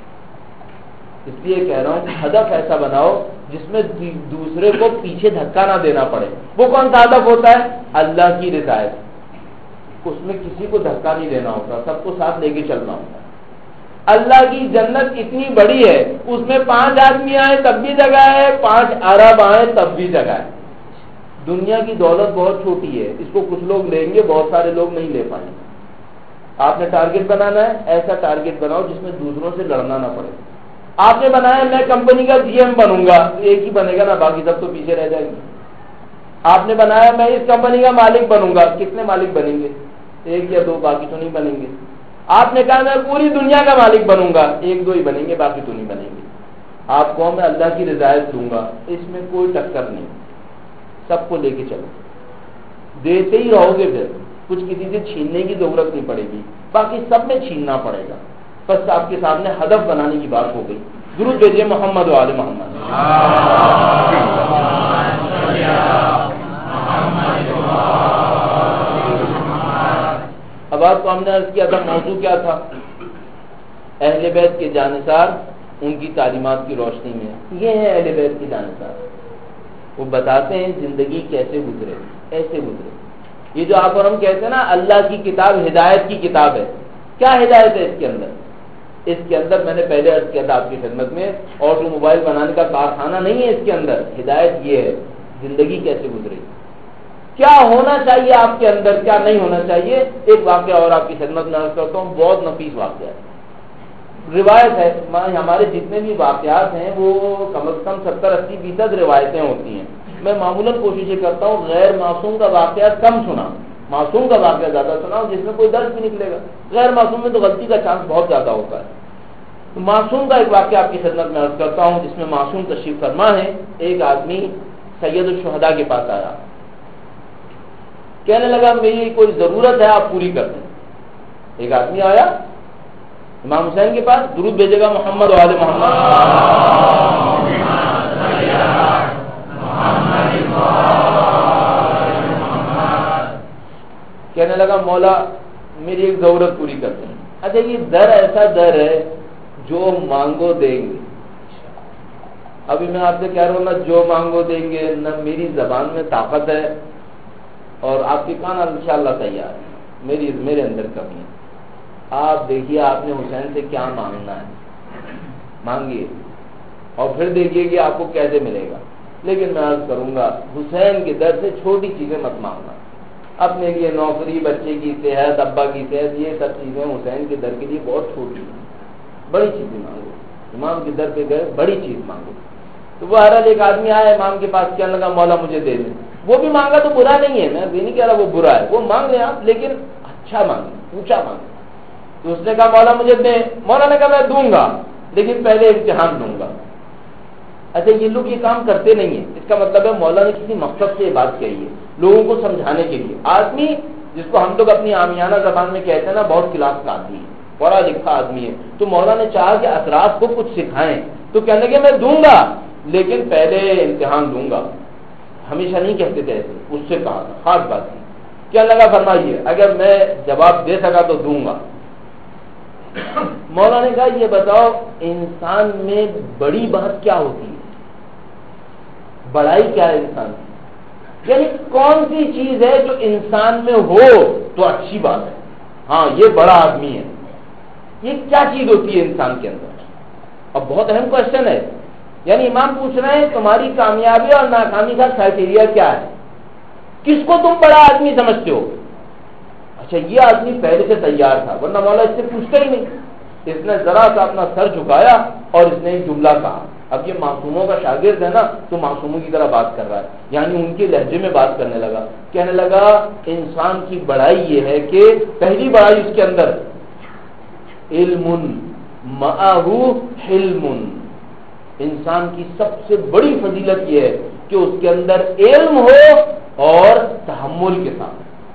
اس لیے کہہ رہا ہوں کہ ہدف ایسا بناؤ جس میں دوسرے کو پیچھے دھکا نہ دینا پڑے۔ وہ کون سا ہدف ہوتا ہے؟ اللہ کی رضایت، اس میں کسی کو دھکا نہیں دینا ہوتا، سب کو ساتھ لے کے چلنا ہوتا ہے۔ اللہ کی جنت اتنی بڑی ہے، اس میں پانچ آدمی آئے تب بھی جگہ ہے، پانچ ارب آئے تب بھی جگہ ہے۔ دنیا کی دولت بہت چھوٹی ہے، اس کو کچھ لوگ لیں گے، بہت سارے لوگ نہیں لے پائیں گے۔ آپ نے ٹارگٹ بنانا ہے، ایسا ٹارگٹ بناؤ جس میں دوسروں سے لڑنا نہ پڑے۔ آپ نے بنایا میں کمپنی کا جی ایم بنوں گا، ایک ہی بنے گا نا، باقی سب تو پیچھے رہ جائیں گے۔ آپ نے بنایا میں اس کمپنی کا مالک بنوں گا، کتنے مالک بنیں گے؟ ایک یا دو، باقی تو نہیں بنیں گے۔ آپ نے کہا میں پوری دنیا کا مالک بنوں گا، ایک دو ہی بنیں گے، باقی تو نہیں بنیں گے۔ آپ کو میں اللہ کی رضایت دوں گا، اس میں کوئی ٹکر نہیں، سب کو لے کے چلو، دیتے ہی رہو گے، پھر کچھ کسی سے چھیننے کی ضرورت نہیں پڑے گی، باقی سب میں چھیننا پڑے گا۔ بس آپ کے سامنے ہدف بنانے کی بات ہو گئی۔ درود بھیجیے محمد و آل محمد۔ اب آپ کو ہم نے عرض کیا تھا موضوع کیا تھا؟ اہل بیت کے جانثار ان کی تعلیمات کی روشنی میں، یہ ہے اہل بیت کے جانثار۔ وہ بتاتے ہیں زندگی کیسے گزرے، ایسے گزرے۔ یہ جو آپ اور ہم کہتے ہیں نا اللہ کی کتاب ہدایت کی کتاب ہے، کیا ہدایت ہے اس کے اندر؟ اس کے اندر میں نے پہلے عرض کیا تھا آپ کی خدمت میں، آٹو موبائل بنانے کا کارخانہ نہیں ہے اس کے اندر، ہدایت یہ ہے زندگی کیسے گزرے، کیا ہونا چاہیے آپ کے اندر، کیا نہیں ہونا چاہیے۔ ایک واقعہ اور آپ کی خدمت میں عرض کرتا ہوں، بہت نفیس واقعہ ہے، روایت ہے۔ ہمارے جتنے بھی واقعات ہیں وہ کم از کم ستر اسی فیصد روایتیں ہوتی ہیں۔ میں معمولاً کوشش یہ کرتا ہوں غیر معصوم کا واقعہ کم سنا، معصوم کا واقعہ زیادہ سنا جس میں کوئی درد بھی نکلے گا۔ غیر معصوم میں تو غلطی کا چانس بہت زیادہ ہوتا ہے۔ تو معصوم کا ایک واقعہ آپ کی خدمت میں عرض کرتا ہوں جس میں معصوم تشریف فرما ہے۔ ایک آدمی سید الشہداء کے پاس آیا، کہنے لگا میری کوئی ضرورت ہے آپ پوری کر دیں۔ ایک آدمی آیا امام حسین کے پاس، درود بھیجے گا محمد و آل محمد، کہنے لگا مولا میری ایک ضرورت پوری کر دیں۔ اچھا یہ در ایسا در ہے جو مانگو دیں گے، ابھی میں آپ سے کہہ رہا ہوں نا جو مانگو دیں گے، نہ میری زبان میں طاقت ہے اور آپ کی کان انشاءاللہ تیار ہے، میری میرے اندر کمی ہے۔ آپ دیکھیے آپ نے حسین سے کیا مانگنا ہے، مانگیے اور پھر دیکھیے کہ آپ کو کیسے ملے گا۔ لیکن میں عرض کروں گا حسین کے در سے چھوٹی چیزیں مت مانگنا، اپنے لیے نوکری، بچے کی صحت، ابا کی صحت، یہ سب چیزیں حسین کے در کے لیے بہت چھوٹی ہیں، بڑی چیزیں مانگو، امام کے در پہ گئے بڑی چیز مانگو۔ تو وہ ہر ایک آدمی آیا امام کے پاس، کہنے لگا مولا مجھے دے دیں، وہ بھی مانگا تو برا نہیں ہے، میں یہ نہیں کہہ رہا وہ برا ہے، وہ مانگ لیں آپ لیکن اچھا مانگیں، اونچا مانگیں۔ تو اس نے کہا مولا مجھے دیں، مولا نے کہا میں دوں گا لیکن پہلے امتحان لوں گا۔ اچھا یہ لوگ یہ کام کرتے نہیں ہیں، اس کا مطلب ہے مولا نے کسی مقصد سے یہ بات کہی ہے، لوگوں کو سمجھانے کے لیے۔ آدمی جس کو ہم لوگ اپنی عامیانہ زبان میں کہتے ہیں نا بہت کلاس کا آدمی ہے، پڑھا لکھا آدمی ہے، تو مولا نے چاہا کہ اثرات کو کچھ سکھائیں، تو کہنے لگے میں دوں گا لیکن پہلے امتحان لوں گا۔ ہمیشہ نہیں کہتے تھے ایسے، اس سے کہا تھا، خاص بات تھی۔ کیا لگا فرمائیے اگر میں جواب دے سکا تو دوں گا۔ مولا نے کہا یہ بتاؤ انسان میں بڑی بات کیا ہوتی ہے، بڑائی کیا ہے انسان کی، یعنی کون سی چیز ہے جو انسان میں ہو تو اچھی بات ہے، ہاں یہ بڑا آدمی ہے، یہ کیا چیز ہوتی ہے انسان کے اندر؟ اب بہت اہم کوشچن ہے، یعنی امام پوچھ رہے ہیں تمہاری کامیابی اور ناکامی کا کرائٹیریا کیا ہے، کس کو تم بڑا آدمی سمجھتے ہو؟ اچھا یہ آدمی پہلے سے تیار تھا، ورنہ مولا اس سے پوچھتا ہی نہیں۔ اس نے ذرا سا اپنا سر جھکایا اور اس نے ایک جملہ کہا۔ اب یہ معصوموں کا شاگرد ہے نا تو معصوموں کی طرح بات کر رہا ہے، یعنی ان کے لہجے میں بات کرنے لگا، کہنے لگا انسان کی بڑائی یہ ہے کہ پہلی بڑائی اس کے اندر علم معہ حلم، انسان کی سب سے بڑی فضیلت یہ ہے کہ اس کے اندر علم ہو اور تحمل کے ساتھ،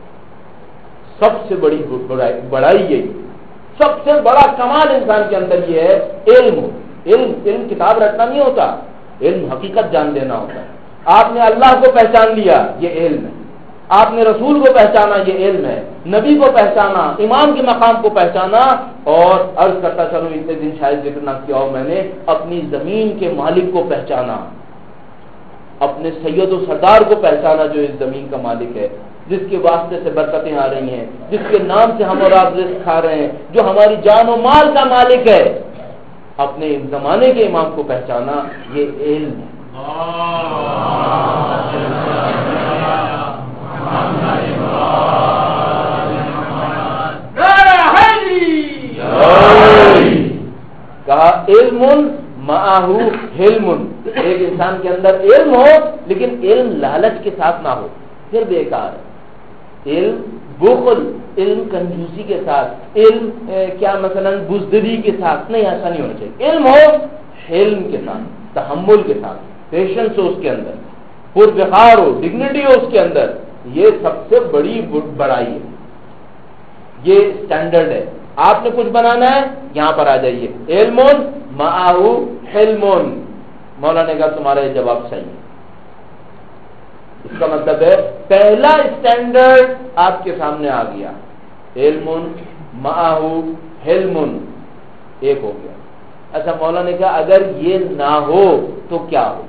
سب سے بڑی بڑائی یہی، سب سے بڑا کمال انسان کے اندر یہ ہے علم ہو۔ علم علم کتاب رٹنا نہیں ہوتا، علم حقیقت جان لینا ہوتا ہے۔ آپ نے اللہ کو پہچان لیا یہ علم ہے، آپ نے رسول کو پہچانا یہ علم ہے، نبی کو پہچانا، امام کے مقام کو پہچانا، اور عرض کرتا چلوں اتنے دن شاید ذکر نہ کیا ہو میں نے، اپنی زمین کے مالک کو پہچانا، اپنے سید و سردار کو پہچانا جو اس زمین کا مالک ہے، جس کے واسطے سے برکتیں آ رہی ہیں، جس کے نام سے ہم اور آپ رزق کھا رہے ہیں، جو ہماری جان و مال کا مالک ہے، اپنے زمانے کے امام کو پہچانا یہ علم ہے۔ کہا علم معہ حلم، ایک انسان کے اندر علم ہو لیکن علم لالچ کے ساتھ نہ ہو، پھر بیکار ہے۔ علم بخل، علم کنجوسی کے ساتھ، علم کیا مثلا بزدلی کے ساتھ نہیں، ایسا نہیں ہونا چاہیے۔ علم ہو حلم کے ساتھ، تحمل کے ساتھ، پیشنس ہو اس کے اندر، پروقار ہو، ڈگنیٹی ہو اس کے اندر، یہ سب سے بڑی بڑائی ہے، یہ اسٹینڈرڈ ہے۔ آپ نے کچھ بنانا ہے یہاں پر آ جائیے، علم معہ حلم، مولا نے کہا تمہارا یہ جواب صحیح ہے۔ اس کا مطلب ہے پہلا اسٹینڈرڈ آپ کے سامنے آ گیا، علم معہ حلم ایک ہو گیا۔ اچھا مولا نے کہا اگر یہ نہ ہو تو کیا ہو؟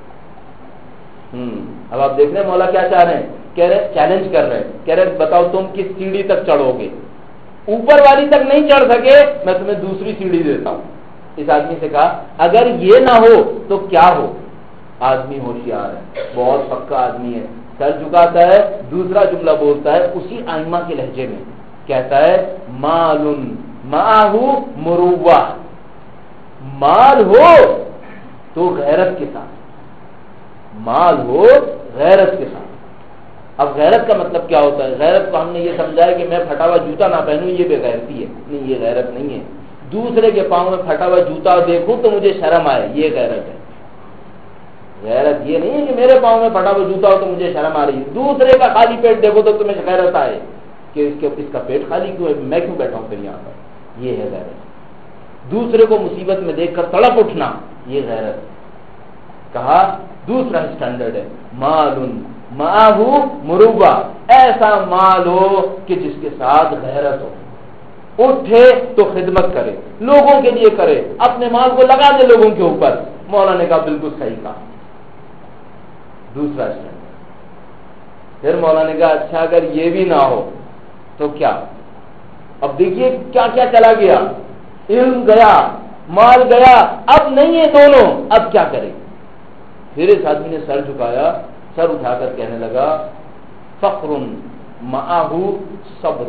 ہم اب آپ دیکھ رہے ہیں مولا کیا چاہ رہے ہیں، کہہ رہے چیلنج کر رہے ہیں، کہہ رہے بتاؤ تم کس سیڑھی تک چڑھو گے، اوپر والی تک نہیں چڑھ سکے میں تمہیں دوسری سیڑھی دیتا ہوں۔ اس آدمی سے کہا اگر یہ نہ ہو تو کیا ہو؟ آدمی ہوشیار ہے، بہت پکا آدمی ہے، سر جھکاتا ہے، دوسرا جملہ بولتا ہے اسی آئمہ کے لہجے میں، کہتا ہے مال معہ مروہ، مال ہو تو غیرت کے ساتھ، مال ہو غیرت کے ساتھ۔ اب غیرت کا مطلب کیا ہوتا ہے؟ غیرت کو ہم نے یہ سمجھا ہے کہ میں پھٹا ہوا جوتا نہ پہنوں یہ بے غیرتی ہے، نہیں یہ غیرت نہیں ہے۔ دوسرے کے پاؤں میں پھٹا ہوا جوتا دیکھوں تو مجھے شرم آئے، یہ غیرت ہے۔ غیرت یہ نہیں ہے کہ میرے پاؤں میں پھٹا ہوا جوتا ہو تو مجھے شرم آ رہی ہے، دوسرے کا خالی پیٹ دیکھو تو تمہیں غیرت آئے، کہ اس کے اس کا پیٹ خالی کیوں ہے, میں کیوں بیٹھا ہوں پھر یہاں پر. یہ ہے غیرت. دوسرے کو مصیبت میں دیکھ کر تڑپ اٹھنا, یہ غیرت. کہا دوسرا اسٹینڈرڈ ہے مال معہ مروہ, ایسا مال ہو کہ جس کے ساتھ غیرت ہو. اٹھے تو خدمت کرے, لوگوں کے لیے کرے, اپنے مال کو لگا دے لوگوں کے اوپر. مولا نے کہا بالکل صحیح کہا. دوسرا اسٹینڈرڈ. پھر مولا نے کہا اچھا اگر یہ بھی نہ ہو تو کیا. اب دیکھیے کیا کیا چلا گیا, علم گیا, مال گیا, اب نہیں ہے دونوں, اب کیا کرے. پھر اس آدمی نے سر جھکایا, سر اٹھا کر کہنے لگا فقر معہ صبر.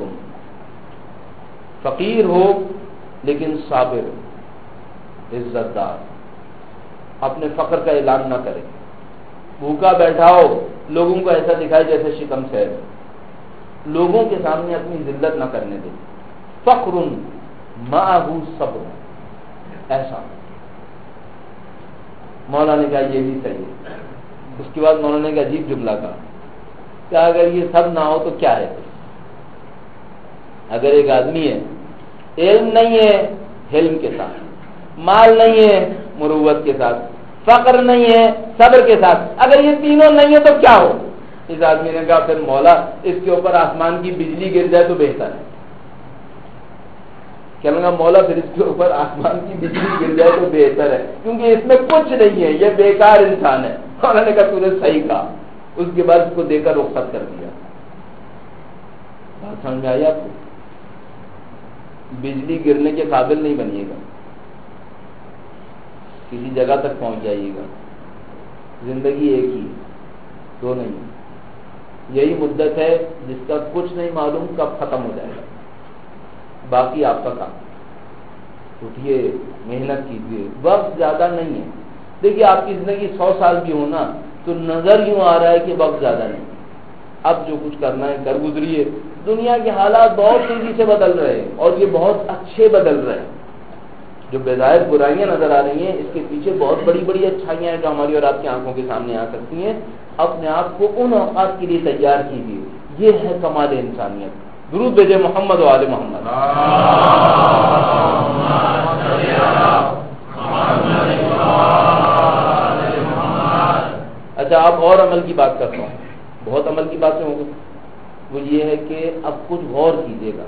فقیر ہو لیکن صابر, عزت دار, اپنے فقر کا اعلان نہ کرے. بھوکا بیٹھا ہو, لوگوں کو ایسا دکھائے جیسے شکم سیر, لوگوں کے سامنے اپنی ذلت نہ کرنے دے. فقر معہ صبر, ایسا. مولا نے کہا یہ بھی صحیح ہے. اس کے بعد مولانا نے کہا عجیب جملہ کہا کہ اگر یہ سب نہ ہو تو کیا ہے. اگر ایک آدمی ہے, علم نہیں ہے حلم کے ساتھ, مال نہیں ہے مروت کے ساتھ, فقر نہیں ہے صبر کے ساتھ, اگر یہ تینوں نہیں ہے تو کیا ہو. اس آدمی نے کہا پھر مولا اس کے اوپر آسمان کی بجلی گر جائے تو بہتر ہے. کہنے لگا مولا پھر اس کے اوپر آسمان کی بجلی گر جائے تو بہتر ہے, کیونکہ اس میں کچھ نہیں ہے, یہ بیکار انسان ہے. مولا نے کہا تو نے صحیح کہا. اس کے بعد اس کو دے کر رخصت کر دیا. بات سمجھ میں آئی آپ کو؟ بجلی گرنے کے قابل نہیں بنیے گا, کسی جگہ تک پہنچ جائیے گا. زندگی ایک ہی ہے, دو نہیں. یہی مدت ہے جس کا کچھ نہیں معلوم کب ختم ہو جائے گا. باقی آپ کا کام. اٹھیے, محنت کیجیے, وقت زیادہ نہیں ہے. دیکھیے آپ کی زندگی سو سال کی ہو نا تو نظر یوں آ رہا ہے کہ وقت زیادہ نہیں. اب جو کچھ کرنا ہے کر گزریے. دنیا کے حالات بہت تیزی سے بدل رہے ہیں اور یہ بہت اچھے بدل رہے ہیں. جو بظاہر برائیاں نظر آ رہی ہیں اس کے پیچھے بہت بڑی بڑی اچھائیاں ہیں جو ہماری اور آپ کی آنکھوں کے سامنے آ سکتی ہیں. اپنے آپ کو ان اوقات کے لیے تیار کیجیے. یہ ہے کمال انسانیت. درود بھیجے محمد و آل محمد. اچھا اب اور عمل کی بات کرتا ہوں. بہت عمل کی باتیں ہوں گی. وہ یہ ہے کہ اب کچھ غور کیجیے گا.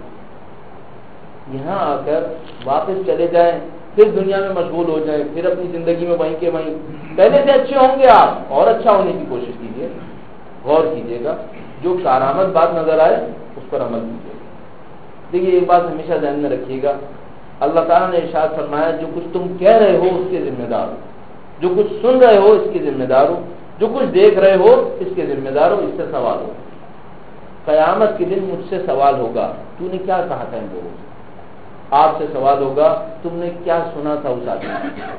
یہاں آ کر واپس چلے جائیں, پھر دنیا میں مشغول ہو جائیں, پھر اپنی زندگی میں وہیں کے وہیں. پہلے سے اچھے ہوں گے آپ, اور اچھا ہونے کی کوشش کیجیے. غور کیجیے گا, جو کارآمد بات نظر آئے اس پر عمل کیجیے گا. دیکھیے ایک بات ہمیشہ ذہن میں رکھیے گا, اللہ تعالیٰ نے ارشاد فرمایا جو کچھ تم کہہ رہے ہو اس کے ذمہ دار ہو, جو کچھ سن رہے ہو اس کے ذمہ دار ہو, جو کچھ دیکھ رہے ہو اس کے ذمہ دار ہو. اس سے سوال ہو. قیامت کے دن مجھ سے سوال ہوگا تو نے کیا کہا تھا ان لوگوں سے. آپ سے سوال ہوگا تم نے کیا سنا تھا اس آدمی سے.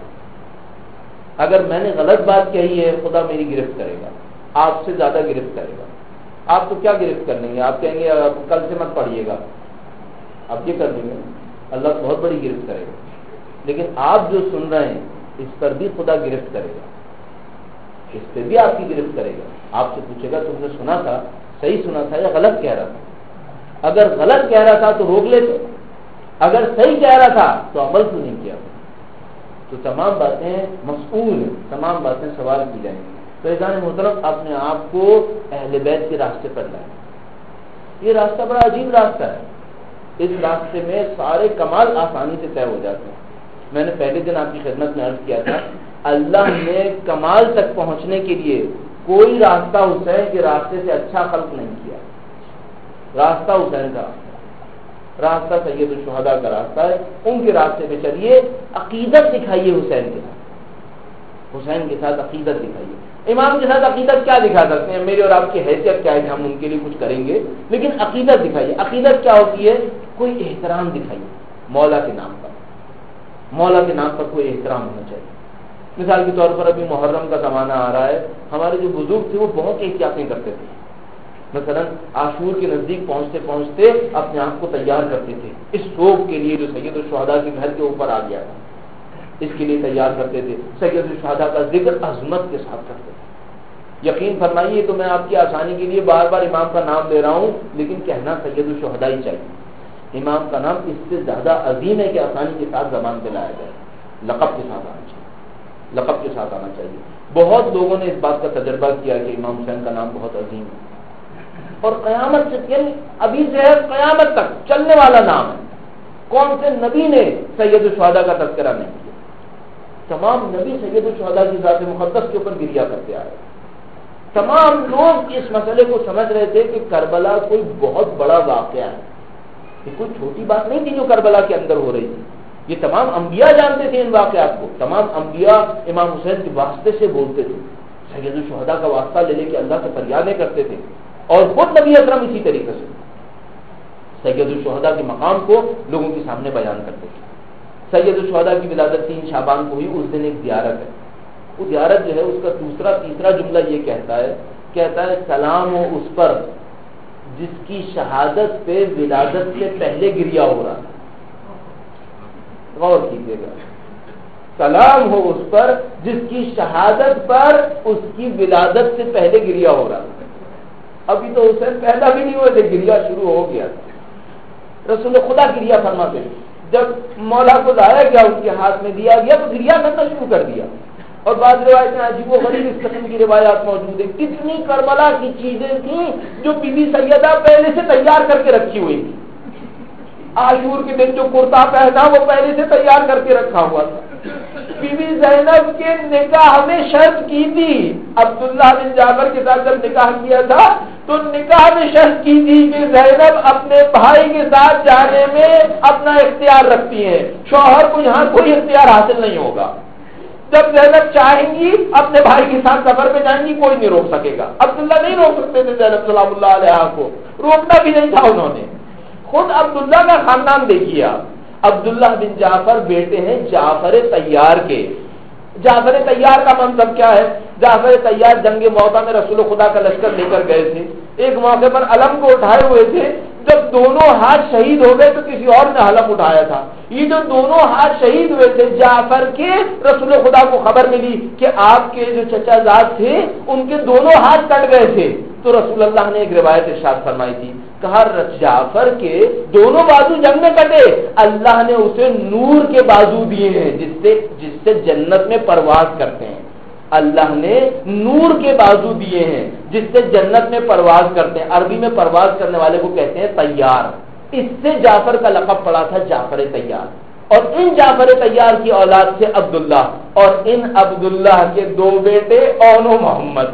اگر میں نے غلط بات کہی ہے خدا میری گرفت کرے گا, آپ سے زیادہ گرفت کرے گا. آپ تو کیا گرفت کر لیں گے, آپ کہیں گے کل سے مت پڑھیے گا, آپ یہ کر لیں گے. اللہ بہت بڑی گرفت کرے گا. لیکن آپ جو سن رہے ہیں اس پر بھی خدا گرفت کرے گا, اس پہ بھی آپ کی گرفت کرے گا. آپ سے پوچھے گا تم نے سنا تھا, صحیح سنا تھا یا غلط کہہ رہا تھا. اگر غلط کہہ رہا تھا تو روک لیتے, اگر صحیح کہہ رہا تھا تو عمل کیوں نہیں کیا. تو تمام باتیں مسئول ہیں, تمام باتیں سوال کی جائیں گی. تو عزیزان محترم اپنے آپ کو اہل بیت کے راستے پر لائیں. یہ راستہ بڑا عجیب راستہ ہے. اس راستے میں سارے کمال آسانی سے طے ہو جاتے ہیں. میں نے پہلے دن آپ کی خدمت میں عرض کیا تھا, اللہ نے کمال تک پہنچنے کے لیے کوئی راستہ حسین کے راستے سے اچھا خلق نہیں کیا. راستہ حسین کا راستہ سید الشہداء کا راستہ ہے, ان کے راستے پہ چلیے. عقیدت دکھائیے حسین کے ساتھ, حسین کے ساتھ عقیدت دکھائیے. امام کے ساتھ عقیدت کیا دکھا سکتے ہیں, میری اور آپ کی حیثیت کیا ہے کہ ہم ان کے لیے کچھ کریں گے, لیکن عقیدت دکھائیے. عقیدت کیا ہوتی ہے, کوئی احترام دکھائیے مولا کے نام پر. مولا کے نام پر کوئی احترام ہونا چاہیے. مثال کے طور پر ابھی محرم کا زمانہ آ رہا ہے, ہمارے جو بزرگ تھے وہ بہت احتیاطیں کرتے تھے. مثلا عاشور کے نزدیک پہنچتے پہنچتے اپنے آپ کو تیار کرتے تھے اس سوگ کے لیے جو سید الشہداء کے گھر کے اوپر آ گیا تھا, اس کے لیے تیار کرتے تھے. سید الشہداء کا ذکر عظمت کے ساتھ کرتے تھے. یقین فرمائیے تو میں آپ کی آسانی کے لیے بار بار امام کا نام لے رہا ہوں، لیکن کہنا سید الشہداء ہی چاہیے۔ امام کا نام اس سے زیادہ عظیم ہے کہ آسانی کے ساتھ زبان پہ لایا جائے، لقب کے ساتھ آنا چاہیے، لقب کے ساتھ آنا چاہیے۔ بہت لوگوں نے اس بات کا تجربہ کیا کہ امام حسین کا نام بہت عظیم ہے، اور قیامت سے یعنی ابھی سے ہے قیامت تک چلنے والا نام ہے۔ کون سے نبی نے سید الشہداء کا تذکرہ نہیں کیا؟ تمام نبی سید الشہداء کی ذات مقدس کے اوپر گریا کرتے آئے۔ تمام لوگ اس مسئلے کو سمجھ رہے تھے کہ کربلا کوئی بہت بڑا واقعہ ہے، یہ کوئی چھوٹی بات نہیں تھی جو کربلا کے اندر ہو رہی تھی۔ یہ تمام انبیاء جانتے تھے ان واقعات کو، تمام انبیاء امام حسین کے واسطے سے بولتے تھے، سید الشہداء کا واسطہ لے لے کے اللہ سے فریادیں کرتے تھے، اور خود نبی اکرم اسی طریقے سے سید الشہداء کے مقام کو لوگوں کے سامنے بیان کرتے تھے۔ سید الشہداء کی ولادت تین شعبان کو ہوئی، اس دن ایک زیارت ہے۔ وہ زیارت جو ہے اس کا دوسرا تیسرا جملہ یہ کہتا ہے کہتا ہے سلام ہو اس پر جس کی شہادت پہ ولادت سے پہلے گریا ہو رہا ہے۔ غور کیجیے گا، سلام ہو اس پر جس کی شہادت پر اس کی ولادت سے پہلے گریا ہو رہا ہے۔ ابھی تو حسین پیدا بھی نہیں ہوئے تھے، گریا شروع ہو گیا تھا۔ رسول خدا گریا فرماتے ہیں، جب مولا کو لایا گیا اس کے ہاتھ میں دیا گیا تو گریا کرنا شروع کر دیا۔ اور بعض روایتیں عجیب و غریب اس قسم کی روایات موجود ہیں۔ کتنی کربلا کی چیزیں تھیں جو بی بی سیدہ پہلے سے تیار کر کے رکھی ہوئی تھی۔ عاشور کے دن جو کرتا پہنا وہ پہلے سے تیار کر کے رکھا ہوا تھا۔ بی بی زینب کے نکاح میں شرط کی تھی، عبداللہ بن جعفر کے ساتھ جب نکاح کیا تھا تو نکاح میں شرط کی تھی کہ زینب اپنے بھائی کے ساتھ جانے میں اپنا اختیار رکھتی ہیں، شوہر کو یہاں کوئی اختیار حاصل نہیں ہوگا۔ جب زینب چاہیں گی اپنے بھائی کے ساتھ سفر پہ جائیں گی، کوئی نہیں روک سکے گا۔ عبداللہ نہیں روک سکتے تھے زینب سلام اللہ علیہ کو، روکنا بھی نہیں تھا انہوں نے۔ خود عبداللہ کا خاندان دیکھیے آپ، عبداللہ بن جعفر بیٹے ہیں جعفر طیار کے۔ جعفر طیار کا منصب کیا ہے؟ جعفر طیار جنگ موتا میں رسول خدا کا لشکر لے کر گئے تھے، ایک موقع پر علم کو اٹھائے ہوئے تھے، جب دونوں ہاتھ شہید ہو گئے تو کسی اور نے علم اٹھایا تھا۔ یہ جو دونوں ہاتھ شہید ہوئے تھے جعفر کے، رسول خدا کو خبر ملی کہ آپ کے جو چچا زاد تھے ان کے دونوں ہاتھ کٹ گئے تھے، تو رسول اللہ نے ایک روایت ارشاد فرمائی تھی، کہا جعفر کے دونوں بازو جنگ میں کٹے، اللہ نے اسے نور کے بازو دیے ہیں جس سے جس سے جنت میں پرواز کرتے ہیں۔ اللہ نے نور کے بازو دیے ہیں جس سے جنت میں پرواز کرتے ہیں۔ عربی میں پرواز کرنے والے کو کہتے ہیں طیار، اس سے جعفر کا لقب پڑا تھا جعفر طیار۔ اور ان جعفر طیار کی اولاد سے عبداللہ، اور ان عبداللہ کے دو بیٹے اون و محمد،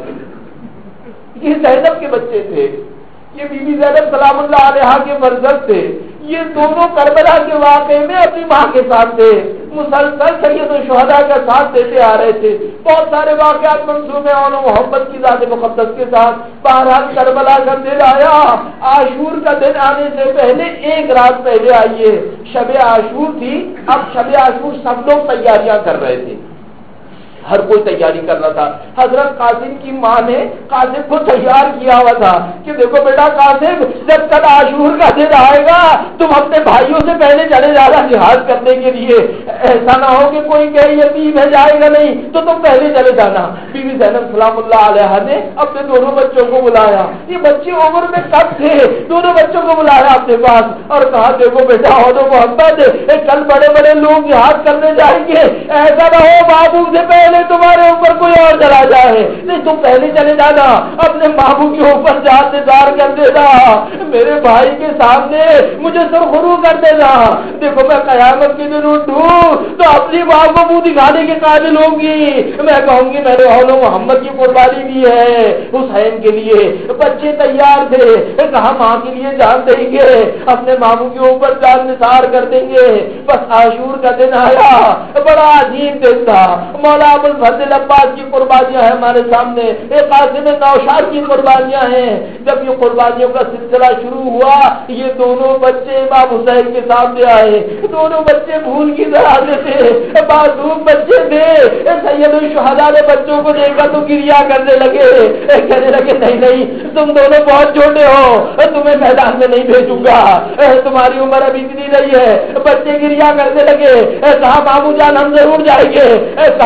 یہ زینب کے بچے تھے، یہ بی بی زینب سلام اللہ علیہ کے فرزند تھے۔ یہ دونوں کربلا کے واقعے میں اپنی ماں کے ساتھ تھے، مسلسل سید الشہداء کا ساتھ دیتے آ رہے تھے۔ بہت سارے واقعات منسوب ہیں اون و محمد کی ذات مقدس کے ساتھ۔ بہرحال کربلا کا دن آیا، عاشور کا دن آنے سے پہلے ایک رات پہلے آئیے شب عاشور تھی۔ اب شب عاشور سب لوگ تیاریاں کر رہے تھے، ہر کوئی تیاری کر رہا تھا۔ حضرت قاسم کی ماں نے قاسم کو تیار کیا ہوا تھا کہ دیکھو بیٹا قاسم، جب کل عاشور کا دن آئے گا تم اپنے بھائیوں سے پہلے چلے جانا جہاد کرنے کے لیے، ایسا نہ ہو کہ کوئی کہے یتیم ہے جائے گا نہیں، تو تم پہلے چلے جانا۔ بی بی زینب سلام اللہ علیہ نے اپنے دونوں بچوں کو بلایا، یہ بچے عمر میں کم تھے، دونوں بچوں کو بلایا اپنے پاس اور کہا دیکھو بیٹا ہو محمد، کل بڑے بڑے لوگ جہاد کرنے جائیں گے، ایسا نہ ہو بابو سے پہلے تمہارے اوپر کوئی اور چلا جائے، نہیں تم پہلے چلے جانا، اپنے بابو کے اوپر جان نثار کر دینا، میرے بھائی کے سامنے مجھے سرخرو کر دینا۔ دیکھو میں قیامت کے دن اٹھوں تو اپنی ماں کو منہ دکھانے کے قابل ہوں گی، میں کہوں گی میں نے اول محمد کی قربانی دی ہے حسین کے لیے۔ بچے تیار تھے، کہا ماں کے لیے جان دیں گے، اپنے ماموں کے اوپر جان نثار کر دیں گے۔ بس عاشور کا دن آیا، بڑا عجیب دن تھا۔ مولا ابو الفضل عباس کی قربانیاں ہیں ہمارے سامنے، ایک قاسم نوشاد کی قربانیاں ہیں۔ جب یہ قربانیوں کا سلسلہ شروع ہوا، یہ دونوں بچے امام حسین کے سامنے آئے، دونوں بچے بھول کی طرح سے تھے، معصوم بچے تھے۔ سید الشہداء نے بچوں کو دیکھا تو گریا کرنے لگے، کہنے لگے نہیں نہیں تم دونوں بہت چھوٹے ہو، تمہیں میدان میں نہیں بھیجوں گا، تمہاری عمر ابھی اتنی نہیں ہے۔ بچے گریا کرنے لگے، کہا مامو جان ہم ضرور جائیں گے، کہا تمہیں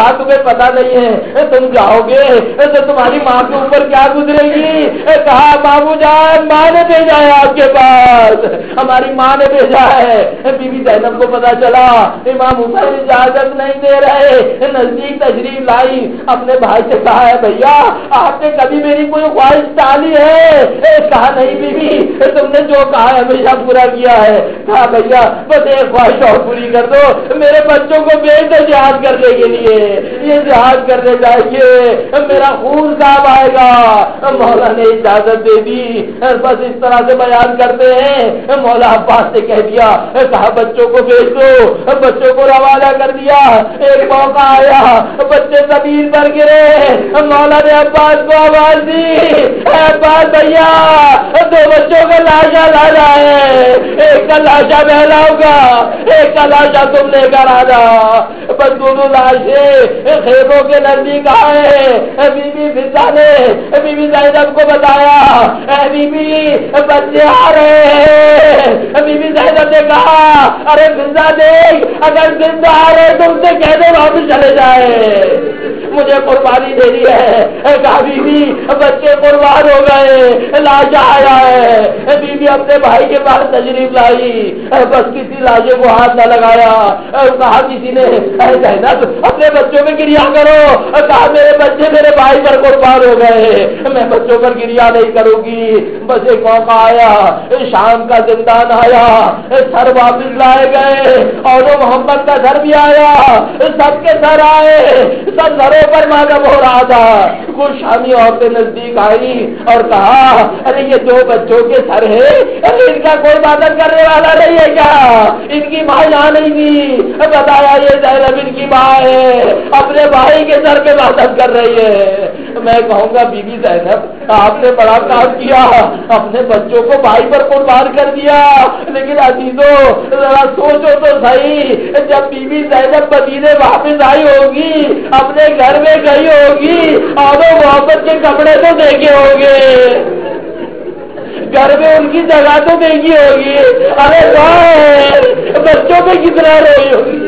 پتا نہیں ہے تم جاؤ گے تو تمہاری ماں کے اوپر کیا گزرے گی. کہا بابو جان ماں نے بھیجا ہے آپ کے پاس, ہماری ماں نے بھیجا ہے. بی بی زینب کو پتا چلا امام حسین اجازت نہیں دے رہے, نزدیک تشریف لائی, اپنے بھائی سے کہا ہے بھیا آپ نے کبھی میری کوئی خواہش ٹالی ہے؟ کہا نہیں بی بی تم نے جو کہا ہے ہمیشہ پورا کیا ہے. کہا بھیا بس ایک خواہش اور پوری کر دو, میرے بچوں کو بھیج دو جہاد کرنے کے لیے, یہ جہاد کرنے جائیں گے میرا خون صاحب آئے گا. مولا نے اجازت دے دی. بس اس طرح سے بیان کرتے ہیں مولا عباس نے کہہ دیا, کہا بچوں کو بھیج دو, بچوں کو روانہ کر دیا. ایک موقع آیا بچے زمین پر گرے, مولا نے عباس کو آواز دی, عباس بھیا دو بچوں کا لاشا لانا ہے, ایک کا لاشا میں لاؤں گا, ایک کا لاشا تم لے کر آنا. بس دونوں لاشیں خیموں کے نزدیک آئے. بی بی فضا نے بی بی زینب کو بتایا, اے بی بی بچے آ رہے ہیں. بی بی زینب نے کہا ارے فضا دیکھ, اگر زندہ آ رہے تو ان سے کہہ دے واپس چلے جائے, مجھے قربانی دینی ہے. کہا بی بی بچے قربان ہو گئے, لاشا آیا ہے. بی بی اپنے بھائی کے پاس تشریف لائی, بس کسی لاشے کو ہاتھ نہ لگایا. کہا کسی نے زینب اپنے بچوں میں گریا کرو. کہا میرے بچے میرے بھائی پر قربان ہو گئے, میں بچوں پر گریا نہیں کروں گی. بس ایک موقع آیا, شام کا زندان آیا, سر واپس لائے گئے, اور وہ محمد کا سر بھی آیا, سب کے سر آئے, سب سروں پر ماتم ہو رہا تھا. کچھ شامی عورتیں نزدیک آئی اور کہا ارے یہ دو بچوں کے سر ہے, ارے ان کا کوئی ماتم کرنے والا نہیں ہے کیا؟ ان کی ماں یہاں نہیں تھی. بتایا یہ زینب ان کی ماں ہے, اپنے بھائی کے سر پہ ماتم کر رہی ہے. میں کہوں گا بی بی زینب آپ نے بڑا کام کیا, اپنے بچوں کو بھائی پر قربان کر دیا. لیکن عزیزو ذرا سوچو تو صحیح, جب بی بی زینب مدینے واپس آئی ہوگی, اپنے گھر میں گئی ہوگی, اور وہ محبت کے کپڑے تو دیکھے ہوں گے, گھر میں ان کی جگہ تو دیکھی ہوگی. ارے واہ بچوں پہ کتنا روئی ہوگی.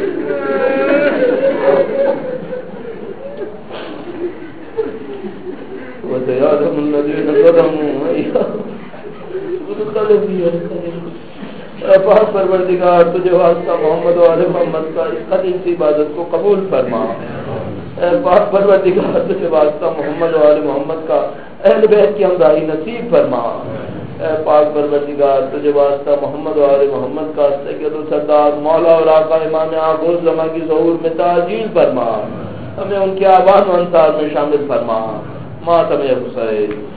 پاک پروردگار تجھے واسطہ محمد و آل محمد کا اس قدیم سی عبادت کو قبول فرما. اے پاک پروردگار تجھے واسطہ محمد و آل محمد کا اہل بیت کی ہمراہی نصیب فرما. اے پاک پروردگار تجھے واسطہ محمد و آل محمد کا سید و سردار مولا اور آقا امام آغوث زمان کی ظہور میں تعجیل فرما. ہمیں ان کے آبان و انصار میں شامل فرما. ماتم حسین.